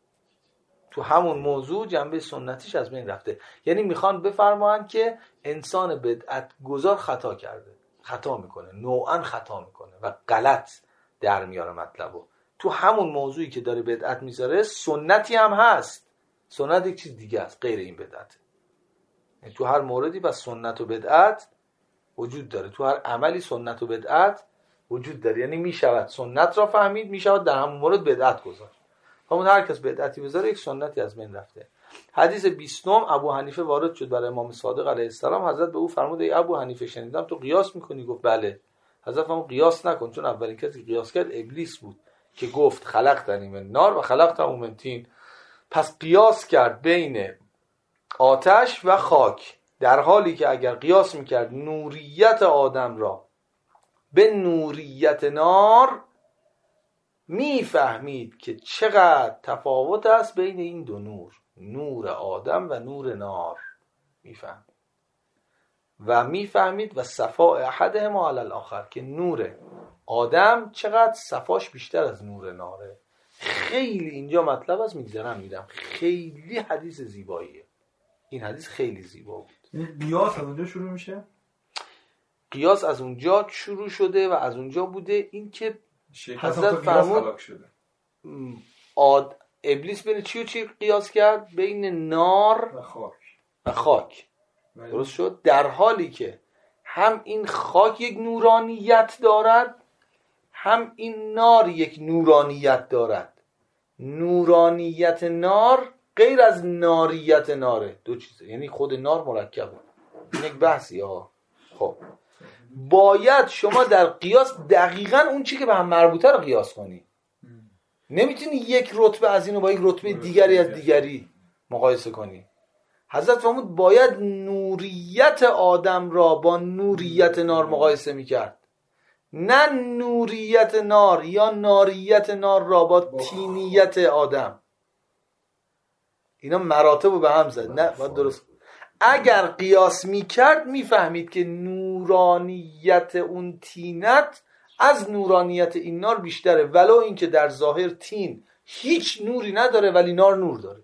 S1: تو همون موضوع جنبه سنتیش از بین رفته. یعنی میخوان بفرمایند که انسان بدعت گذار خطا کرده، خطا میکنه، نوعا خطا میکنه و غلط در میاره مطلبو، تو همون موضوعی که داره بدعت میذاره سنتی هم هست، سنت یک چیز دیگه است غیر این بدعت. یعنی تو هر موردی بس سنت و بدعت وجود داره، تو هر عملی سنت و بدعت وجود داره، یعنی میشود سنت را فهمید، میشود در همون مورد بدعت گذاشت. همون هر کس بدعتی بذاره یک سنتی از بین رفته. حدیث 20 ابو حنیفه وارد شد برای امام صادق علیه السلام، حضرت به او فرمود ای ابو حنیفه شنیدم تو قیاس میکنی؟ گفت بله. حضرت فرمود قیاس نکن، چون اولین کسی که قیاس کرد ابلیس بود که گفت خلقتنی من نار و خلقته من طین، پس قیاس کرد بین آتش و خاک، در حالی که اگر قیاس میکرد نوریت آدم را به نوریت نار میفهمید که چقدر تفاوت است بین این دو نور، نور آدم و نور نار، میفهمید و صفاء احدهما علی الاخر، که نور آدم چقدر صفاش بیشتر از نور ناره. خیلی اینجا مطلب است، میگذرم خیلی حدیث زیباییه، این حدیث خیلی زیبا بود.
S3: قیاس از اونجا شروع میشه،
S1: قیاس از اونجا شروع شده و از اونجا بوده این که حضرت فرمود ابلیس بین چی و چی قیاس کرد؟ بین نار و خاک. درست شد؟ در حالی که هم این خاک یک نورانیت دارد، هم این نار یک نورانیت دارد. نورانیت نار غیر از ناریت ناره، دو چیزه، یعنی خود نار مرکبه. این یک بحثی ها. خب باید شما در قیاس دقیقاً اون چی که به هم مربوطه رو قیاس کنی. نمیتونی یک رتبه از اینو با یک رتبه دیگری از دیگری مقایسه کنی. حضرت فرمود باید نوریت آدم را با نوریت نار مقایسه میکرد، نه نوریت نار یا ناریت نار را با تینیت آدم. اینا مراتب رو به هم زد. نه باید درست. اگر قیاس میکرد میفهمید که نورانیت اون تینت از نورانیت این نار بیشتره، ولو اینکه در ظاهر تین هیچ نوری نداره ولی نار نور داره.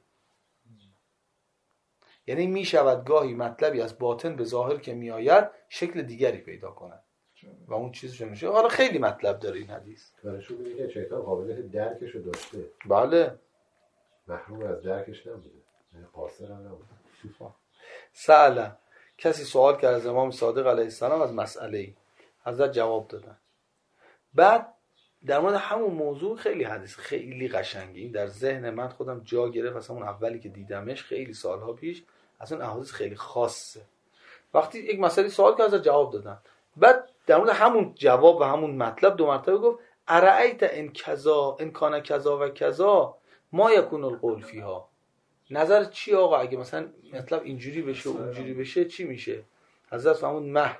S1: یعنی میشود گاهی مطلبی از باطن به ظاهر که میآید شکل دیگری پیدا کند و اون چیزش نمیشه. حالا خیلی مطلب داره این حدیث.
S2: برایشون میگه که شیطان قابلیت درکشو داشته،
S1: بله،
S2: محروم از درکش نبوده، قاصر هم نبوده.
S1: سأله، کسی سوال کرد از امام صادق علیه السلام از مسئله‌ای، حضرت جواب دادن. بعد در مورد همون موضوع خیلی حدیث خیلی قشنگی در ذهن من خودم جا گرفت. اصلا اون اولی که دیدمش خیلی سالها پیش، از اون احادیث خیلی خاصه. وقتی یک مسئله سوال کرد از جواب دادن، بعد در مورد همون جواب و همون مطلب دو مرتبه گفت ارأیت ان کان کذا و کذا ما یکون القول فیها. نظر چی آقا اگه مثلا مطلب اینجوری بشه و اونجوری بشه چی میشه؟ حضرت فرمود حضرت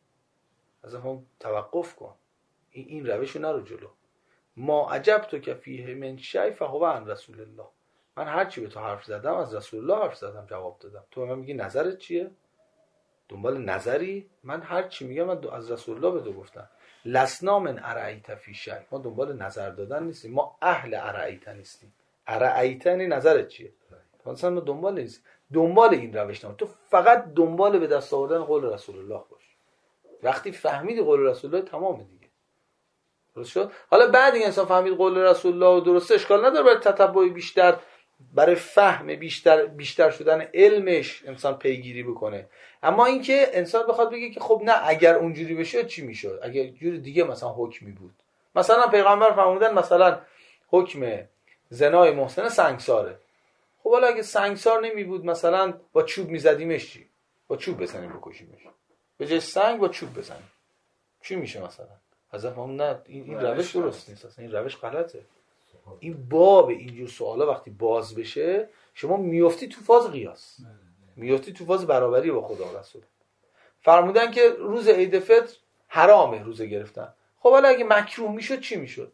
S1: فرمود توقف کن، این روشو نرو جلو. ما عجبت که فیه من شیء فهو عن رسول الله. من هر چی به تو حرف زدم از رسول الله حرف زدم، جواب دادم. تو به من میگی نظرت چیه؟ دنبال نظری؟ من هر چی میگم من از رسول الله به تو گفتم. لسنا من ارأیت فی شیء. ما دنبال نظر دادن نیستیم، ما اهل ارأیت نیستیم. ارأیت یعنی نظرت چیه؟ مثلا ما دنبال این روش نمون. تو فقط دنبال به دست آوردن قول رسول الله باش. وقتی فهمیدی قول رسول الله تمام دیگه. درست شد؟ حالا بعد این انسان فهمید قول رسول الله و درسته، اشکال نداره برای تتبع بیشتر، برای فهم بیشتر شدن علمش انسان پیگیری بکنه. اما اینکه انسان بخواد بگه که خب نه اگر اونجوری بشه چی میشد؟ اگر جور دیگه مثلا حکمی بود. مثلا پیغمبر فرمودن مثلا حکم زنای محسن سنگساره. خب حالا اگه سنگسار نمی بود مثلا با چوب میزدیمش چی؟ با چوب بزنیم بکشیمش. به جای سنگ با چوب بزنیم. چی میشه مثلا؟ حضرت ما نه این روش درست نیست، اصلا این روش غلطه. این باب اینجور سوالا وقتی باز بشه شما میافتی تو فاز قیاس، میافتی تو فاز برابری با خدا و رسول. فرمودن که روز عید فطر حرامه روزه گرفتن. خب حالا اگه مکروه میشد چی میشد؟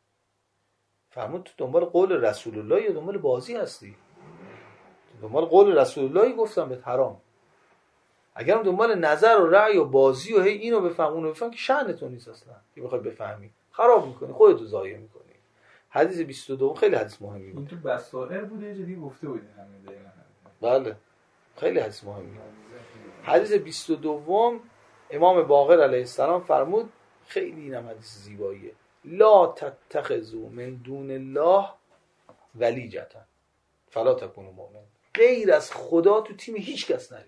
S1: فرمود تو دنبال قول رسول الله یا دنبال بازی هستی؟ دنبال قول رسول اللهی گفتم بهت حرام. اگرم دنبال نظر و رأی و بازی و هی اینو بفهم اونو بفهم که شأن تو نیست اصلا. که بخوای بفهمی خراب میکنی، خودتو ضایع میکنی. حدیث 22 خیلی حدیث مهمی بود.
S3: این تو بسائر بوده یه جدی گفته بودی همین دقیقاً.
S1: بله خیلی حدیث مهمی. حدیث 22 امام باقر علیه السلام فرمود، خیلی اینم حدیث زیباییه، لا تتخذوا من دون الله ولیجة فلا تکونوا مؤمنین. غیر از خدا تو تیم هیچ کس نرید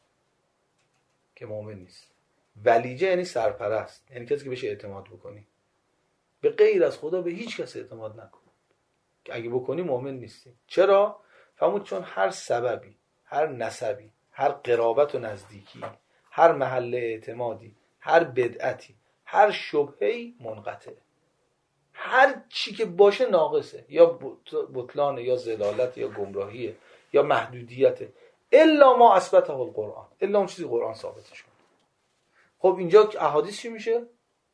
S1: که مؤمن نیست. ولیجه یعنی سرپرست، یعنی کسی که بهش اعتماد بکنی. به غیر از خدا به هیچ کس اعتماد نکن که اگه بکنی مؤمن نیستی. چرا؟ فرمود چون هر سببی، هر نسبی، هر قرابت و نزدیکی، هر محل اعتمادی، هر بدعتی، هر شبهه‌ای منقطعه. هر چی که باشه ناقصه، یا بطلانه یا ضلالت یا گمراهیه یا محدودیته، الا ما اثبته القرآن، الا اون چیزی قرآن ثابتش کنه. خب اینجا احادیث چی میشه؟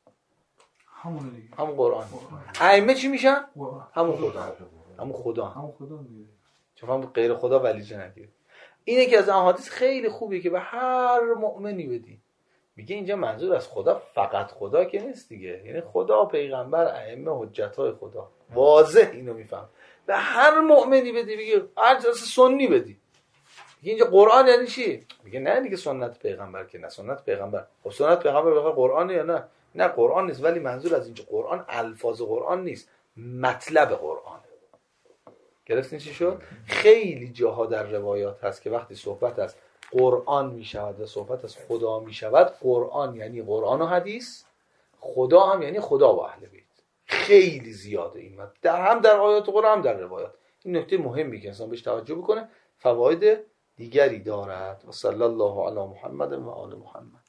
S1: همون قرآن. ائمه چی میشن؟ همون خدا میگه. چون غیر خدا ولیجه نگیر. اینه که از احادیث خیلی خوبیه که به هر مؤمنی بدی. میگه اینجا منظور از خدا فقط خدا که نیست دیگه، یعنی خدا، پیغمبر، ائمه، حجتای خدا. واضح اینو میفهم. به هر مؤمنی بدی، میگه هر جنس سنی بدی. میگه اینجا قرآن یعنی چی؟ میگه نه دیگه سنت پیغمبر که نه، سنت پیغمبر. خب سنت پیغمبر بخواد قرآن یا نه؟ نه قرآن نیست، ولی منظور از اینجا قرآن الفاظ قرآن نیست، مطلب قرآن. گرفتین چی شد؟ خیلی جاها در روایات هست که وقتی صحبت از قرآن می شود و صحبت از خدا می شود، قرآن یعنی قرآن و حدیث، خدا هم یعنی خدا و اهل بیت. خیلی زیاده این هم در آیات قرآن هم در روایات. این نکته مهمی که انسان بهش توجه بکنه، فواید دیگری دارد. و صلی الله علی محمد و آل محمد.